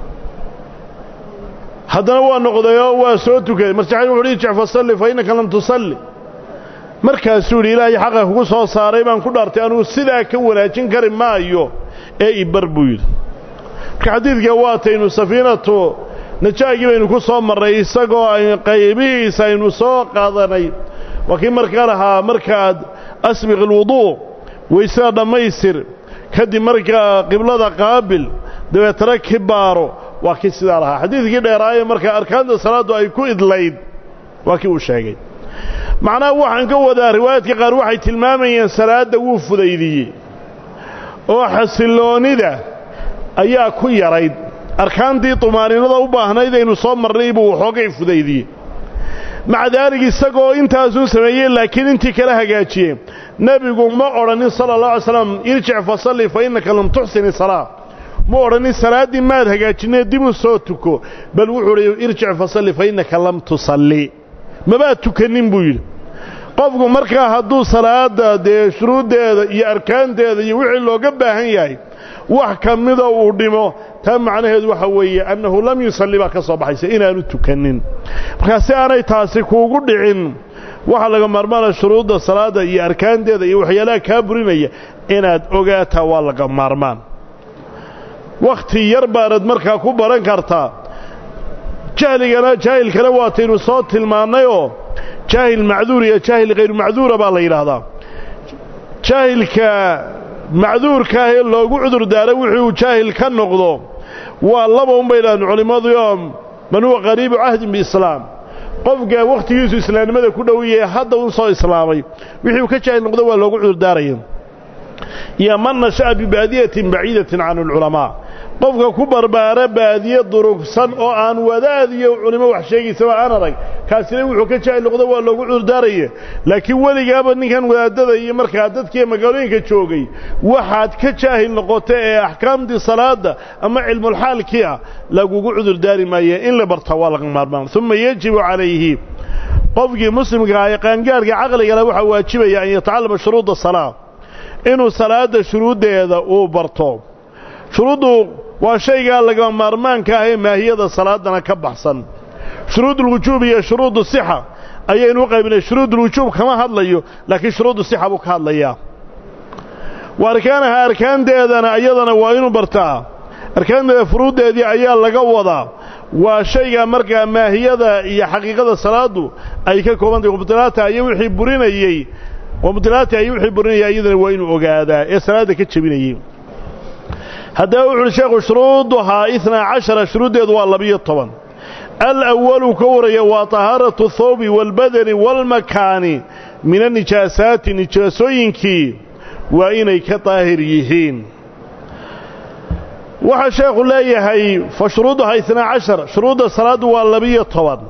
haddana waa noqdayoo waa soo tukaday marsaxay wuxuu yidhi irjic fasalli fa innaka lam tusalli markaasuu yidhi ilaahay xaqa kugu soo saaray baan ku dhaartay anugu sidaa ka wanaajin kari maayo ee ibar buu yidhi marka xadiidka waataynu safiinatu najaagii baynu ku soo marray isagoo ay qaybihiisa aynu soo qaadanay waa kii markaa lahaa markaad asbiq alwuduu waysada dhammaystir kadib markaa qiblada qaabil dabeetana kibaaro waa kii sidaa lahaa xadiidkii dheeraaye markaa arkaanta salaaddu ay ku idlayd waa kii uu sheegay macnaha waxaan ka wadaa riwaayaadka qaar waxay tilmaamayeen salaadda wuu fudaydiyey oo xasilloonida ayaa ku yarayd arkaantii tumaaninada u baahnayd aynu soo marnay buu waxoogay fudaydiyey maca daalig isagoo intaasuu sameeyey laakiin intii kala hagaajiyey nebigu ma odhanin sala allah alay slam irjic fasalli fa innaka lam tuxsini salaa ma odhanin salaaddii maad hagaajinee dib u soo tuko bal wuxuu hi irjic fasalli fa innaka lam tusalli mabaad tukanin buu yidhi qofku markaa hadduu salaadda dee shuruuddeeda iyo arkaanteeda iyo wixii looga baahan yahay wax ka mida uu dhimo taa macnaheedu waxa weeye annahu lam yusalli baa ka soo baxaysa inaanu tukanin markaa si aanay taasi kuugu dhicin waxa laga maarmaana shuruudda salaadda iyo arkaanteeda iyo waxyaalaha kaa burinaya inaad ogaataa waa laga maarmaan wakhti yar baanad markaa ku baran kartaa jahligana jaahilkana waataynu soo tilmaannayoo jaahil macduur iyo jaahil hayru macduura baa la yidhaahdaa jaahilka macduurka ah ee loogu cudur daaro wixii uu jaahil ka noqdo waa laba un bay yidhahdeen culimmadu man huwa qariibu cahdin biislaam qofka wakhtigiisu islaamnimada ku dhow yahay hadda un soo islaamay wixii uu ka jaahil noqdo waa loogu cudur daaraya iyo man nasha'a bibaadiyatin baciidatin can alculamaa qofka ku barbaara baadiye durugsan oo aan wadaad iyo culimo wax sheegaysaba aan arag kaasina wuxuu ka jaahil noqdo waa loogu cudurdaaraya laakiin weligaaba ninkan wadaadada iyo markaa dadkii magaalooyinka joogay waxaad ka jaahil noqoto ee axkaamtii salaada ama cilmul xaalkii ah lagugu cudurdaari maayo in la barta waa laga maarmaan thumma yajibu calayhi qofkii muslimka ah qaangaarka caqliga leh waxa waajibaya in yatacallama shuruuda salaad inuu salaada shuruudeeda uu barto shuruudu waa shayga laga maarmaanka ah ee maahiyada salaadana ka baxsan shuruudul wujuub iyo shuruudu sixa ayaynu qaybinay shuruudul wujuub kama hadlayo laakiin shuruudu sixa buu ka hadlayaa waarkaanaha arkaanteedana ayadana waa inuu bartaa arkaanteeda furuudeedii ayaa laga wadaa waa shayga markaa maahiyada iyo xaqiiqada salaadu ay ka kooban tahay mubtilaata iyo wixii burinayay mubtilaata iyo wixii burinayay ayadana waa inuu ogaadaa ee salaada ka jabinayay haddaba wuxuu sheekhu shuruuduhaa ithnaa cashara shuruuddeedu waa labiyo toban alأwalu ka waraya waa طahaaratu الthawbi wاlbadani wاlmakaani min annijaasaati nijaasooyinkii waa inay ka daahir yihiin waxaa sheekhu leeyahay fa shuruuduhaa ithnaa cashar shuruudda salaaddu waa labiyo toban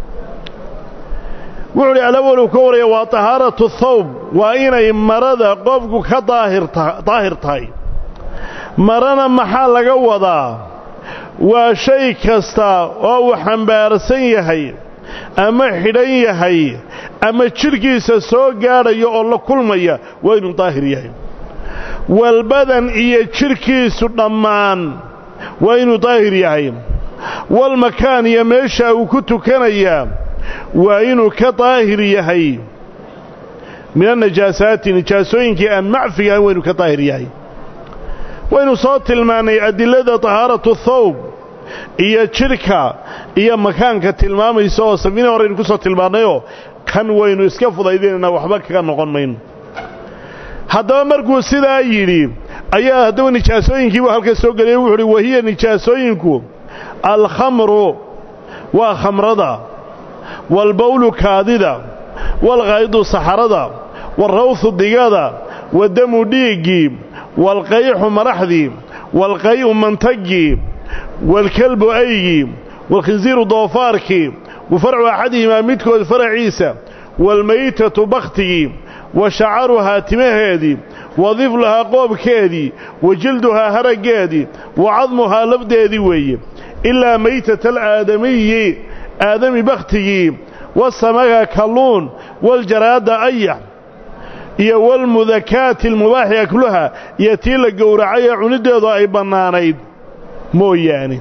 wuxuu hi alawalu ka waraya waa طahaaratu الthawb waa inay marada qofku ka daahir tahay marana maxaa laga wadaa waa shay kasta oo uu xambaarsan yahay ama xidhan yahay ama jidhkiisa soo gaadhayo oo la kulmaya waa inuu daahir yahay walbadan iyo jidhkiisu dhammaan waa inuu daahir yahay walmakaan iyo meesha uu ku tukanayaa waa inuu ka daahir yahay min annajaasaati nijaasooyinkii aan macfiga ahayn waa inuu ka daahir yahay waynu soo tilmaanay adilada tahaaratu thawb iyo jidhka iyo makaanka tilmaamaysa oo safiina horeynu ku soo tilmaannayoo kan waynu iska fudaydinaynaa waxba kaga noqon mayno haddaba markuu sidaa yidhi ayaa haddaba nijaasooyinkiibu halka soo geliyay wuxuu uhi wahiya nijaasooyinku alkhamru waa khamrada waalbawlu kaadida waalqaydu saxarada waalrawthu digada wadamu dhiiggii والقيح مرحدي والقيء منتجي والكلب أيجي والخنزير ضوفاركي وفرع أحدهما متكو فرع عيسى والميتة بختي وشعرها تمهدي وضيف لها قوب كادي وجلدها هرقادي وعظمها لبدادي وي إلا ميتة الآدمي آدمي بختي والسماء كاللون والجراد أيح iyo walmudakaati almubaax yakluha iyo tii la gowracay cunideedu ay bannaanayd mooyaane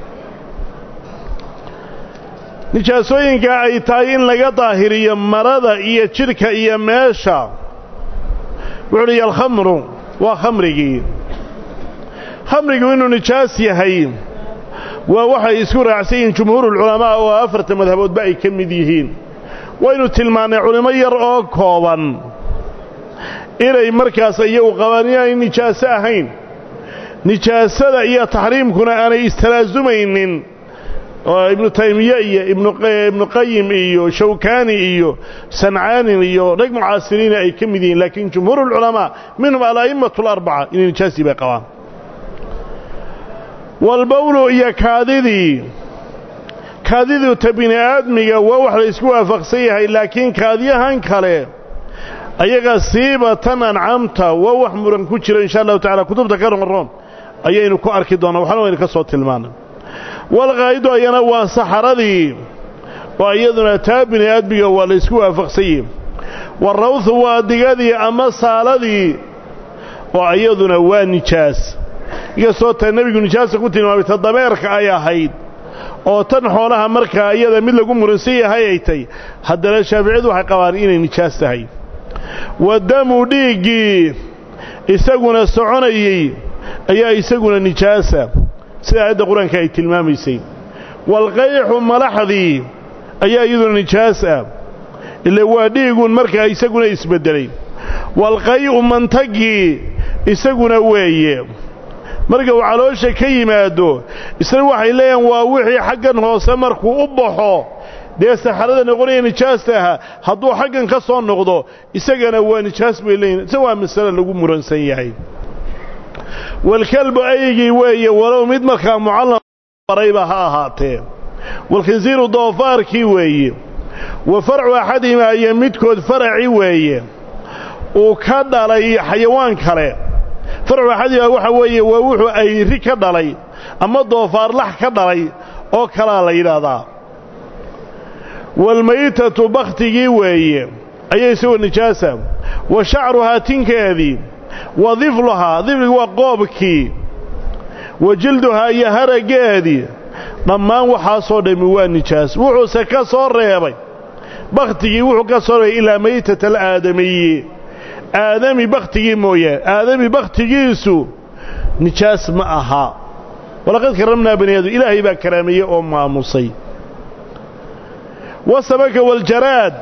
nijaasooyinka ay tahay in laga daahiriyo marada iyo jidhka iyo meesha wuxuu hi alkhamru waa khamrigii khamrigu inuu nijaas yahay waa waxay isku raacsan yihiin jumhuurulculamaa oo afarta madhaboodba ay ka mid yihiin waynu tilmaannay culimo yar oo kooban inay markaas iyagu qabaan inaanay nijaaso ahayn nijaasada iyo taxriimkuna aanay istalaazumaynin oo ibnu taymiye iyo ibnu qayim iyo shawkaani iyo sancaanin iyo rag mucaasiriina ay ka mid yihiin laakiin jumhuurulculamaa minhum ala'immatu alarbaca inay nijaasii bay qabaan walbawlu iyo kaadidii kaadidu ta bini aadmiga waa wax la isku waafaqsan yahay laakiin kaadiyahan kale ayaga siibatan ancaamta waa wax muran ku jira insha allahu tacaala kutubta ka roon ayaynu ku arki doonaa waxaana waynu ka soo tilmaanay walqaa'idu ayana waa saxaradii oo iyaduna taa bini aadmiga waa la isku waafaqsan yahay warawthu waa digadii ama saaladii oo iyaduna waa nijaas inkastoo ta nebigu nijaasa ku tilmaamay ta dameerka ay ahayd oo tan xoolaha markaa iyada mid lagu muransan yahay ay tay haddana shaaficiyadu waxay qabaan inay nijaas tahay wadamu dhiiggii isaguna soconayey ayaa isaguna nijaasa sida aayadda qur-aanka ay tilmaamaysay walqayxu malaxdii ayaa iyaduna nijaas ah ile waa dhiigun markaa isaguna isbeddelay walqay'u mantagii isaguna weeye marka uu caloosha ka yimaado isna waxay leeyahan waa wixii xaggan hoose markuu u baxo dee saxarada noqonaya nijaasta aha hadduu xaggan ka soo noqdo isagana waa nijaas bay leeyihin isa waa masale lagu muransan yahay والكلب أيجي وي ولو مد مركا معلم قريبة ها هاتين والخنزير ضوفار كي وي وفرع أحدهما يمدكود فرعي وي وكذا لي حيوان كله فرع أحدهما وحوي ووحو أي ركض لي أما ضوفار لح كذا لي أو كلا لي هذا والميتة بختي وي أي سوى النجاسة وشعرها تنكذي وظفلها ظفل وقوبكي وجلدها يهرجادي ضمان وحاصل دموان نجاس وحو سكسر ريبي بختي وحو كسر إلى ميتة الآدمي آدمي بختي مويا آدمي بختي سو نجاس معها ولقد كرمنا بني آدم إلهي بكرامية أم مصي والسمك والجراد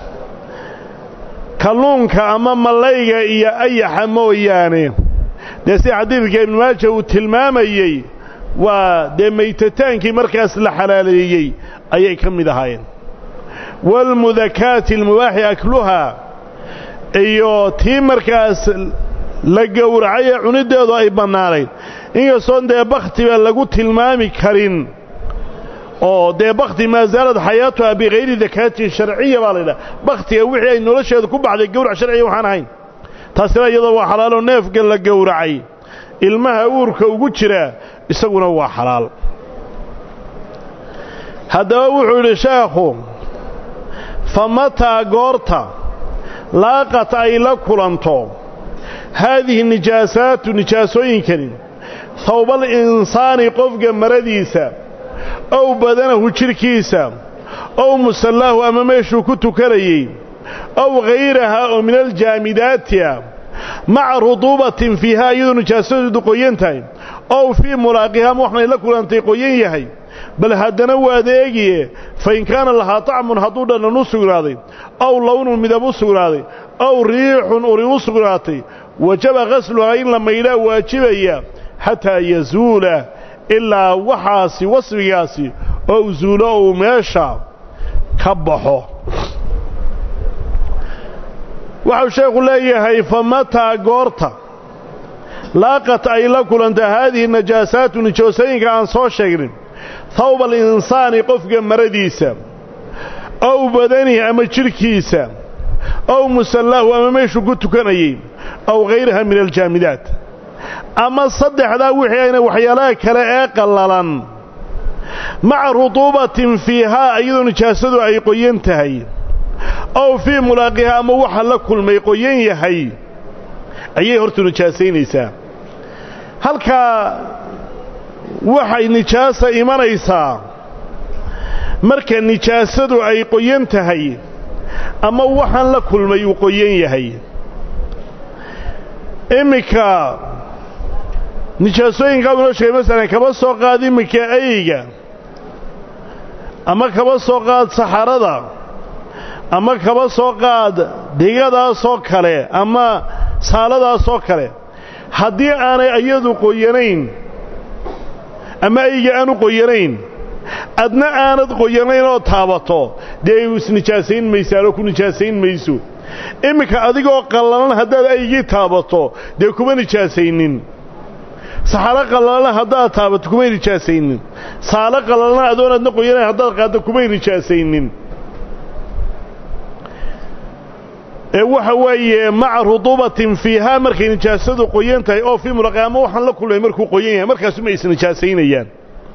كلونك أمام ملايقة إيا أي حموياني دي حديثك ابن ماجه وتلمامي ودي ميتتانكي مركز لحلاليي أي كم دهاين والمذكات المباح أكلها أيو تي مركز لقور عيا عندي ضعي بنارين إيو صون دي بختي لقو تلمامي كرين oo de baqti ma zaalad hayatuha bi ghayri zakati shar'iyya walida baqti wixii ay nolosheedu ku baxday gowrac sharci waxaan ahayn taasina iyadoo waa xalaal oo neefka la gowracay ilmaha uurka ugu jira isaguna waa xalaal hadaba wuxuu yiri sheekhu famata goorta laaqat ay la kulanto hadhihi nijaasatu nijaasooyinkan thawbal insaani qofka maradiisa أو بدنه جركيسا أو مسلاه أماميشو كنتو كريي أو غيرها من الجامدات مع رطوبة فيها أيضا نجاسة قوينتين أو في مراقها موحنا لكل أنت قوينيهي بل هدنا واديجي فإن كان لها طعم هدودا نص راضي أو لون مدبوس راضي أو ريح أريوس راضي وجب غسلها إن لما إلا واجبيا حتى يزول إلا وحاسي وصفياسي أو زولو ماشا كبحو وحو شيخ الله فمتى قورتا لاقت أي لكل أنت هذه النجاسات ونجوسين كان صور شكرين ثوب الإنسان قفقا مرديسا أو بدنه أما شركيسا أو مسلاه أما ميشو قلت كنيه أو غيرها من الجامدات أما الصدح ذا وحيانا وحيالا كلا قللا مع رطوبة فيها أيضا نجاسد أي قيين تهي أو في ملاقها أما وحل كل ما يقيين يهي أي هرت نجاسين إيسا هل كا وحي نجاسة إيمان إيسا مركا نجاسد أي قيين تهي أما وحل كل ما يقيين يهي إمكا nijaasooyinka uu sheegay mesela kaba soo qaadi markii ayga ama kaba soo qaad saxarada ama kaba soo qaad digada soo kale ama saalada soo kale hadii aanay ayadu qoyanayn ama ayga aanu qoyanayn adna aanad qoyanayn oo taabato deey is nijaasayn maysaalo ku nijaasayn mayso imika adigoo qallalan hadaad aygii taabato deey kuma nijaasaynin saxara qalalna hadaa taabato kuma nijaasaynin saala qalalna adoonadna qoyanay hadaa qaado kuma nijaasaynin ee waxa weeye mac rutubatin fiha markay nijaasadu qoyantahay oo fi muraqamo waxan la kulmay markuu qoyan yahay markaas ma is nijaasaynayaan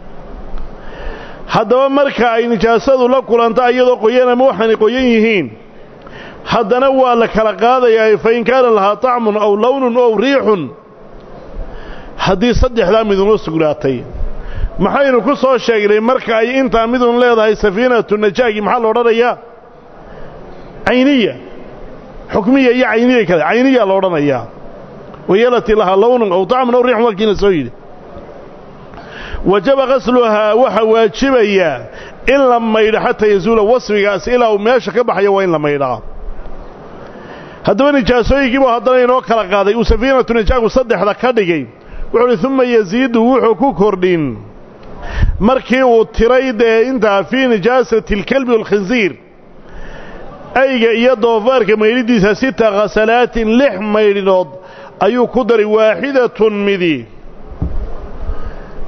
hadaba marka ay nijaasadu la kulanta iyadoo qoyan ama waxan qoyan yihiin hadana waa la kala qaadayaa fa in kaana laha ta'mun aw lawnun aw riihun haddii saddexdaa midun u sugnaatay maxaynu ku soo sheegnay marka ay intaa midun leedahay safiinatu najaagi maxaa la odhanayaa cayniya xukmiya iyo cayniya kale cayniya la odhanayaa wayalati laha lawnun aw ta'mun aw riihun wakiina soo yidhi wajaba ghasluhaa waxa waajibaya in la maydho xataa yazuula wasfigaas ilaa uu meesha ka baxayo waa in la maydhaa haddaba nijaasooyinkiibuu haddana inoo kala qaaday uu safiinatu najaagu saddexda ka dhigay wuxuu ثم يزيد wuxuu ku kordhin markii uu tiray de inta fi nijaasati الكلب والخنزير ayga iyo doofaarka maylidiisa sita ghasalaatin lix maylidood ayuu ku daray waaxidatun midi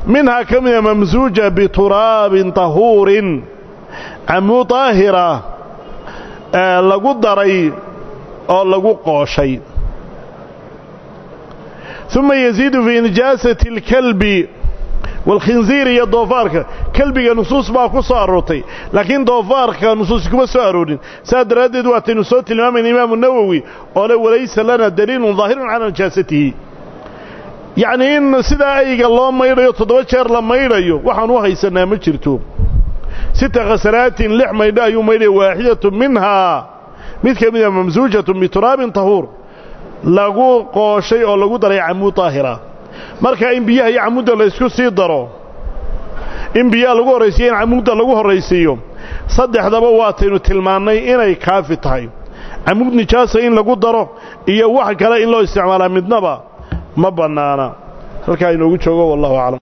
minhaa ka mida mamsuuja bituraabin tahuurin camuud daahira lagu daray oo lagu qooshay ثم يزيد في نجاسة الكلب والخنزير يا دوفارك كلبي نصوص ما كو صاروتي لكن دوفارك نصوص كما صارودين سادرادد وقت نصوص الإمام الإمام النووي قال وليس لنا دليل ظاهر على نجاسته يعني إن سيدا أيق الله ما يريو تضوشر لما يريو وحن وحي سنة مجرتو ست غسلات لحمة يدايو ما يريو واحدة منها مثل كمية ممزوجة بتراب طهور lagu qooshay oo lagu daray camuud daahira marka in biyaha iyo camuudda la isku sii daro in biyaha lagu horeysiyo in camuudda lagu horeysiyo saddexdaba waa taynu tilmaanay inay kaafi tahay camuud nijaasa in lagu daro iyo wax kale in loo isticmaalo midnaba ma banaana halka inoogu joogo wallahu a'lam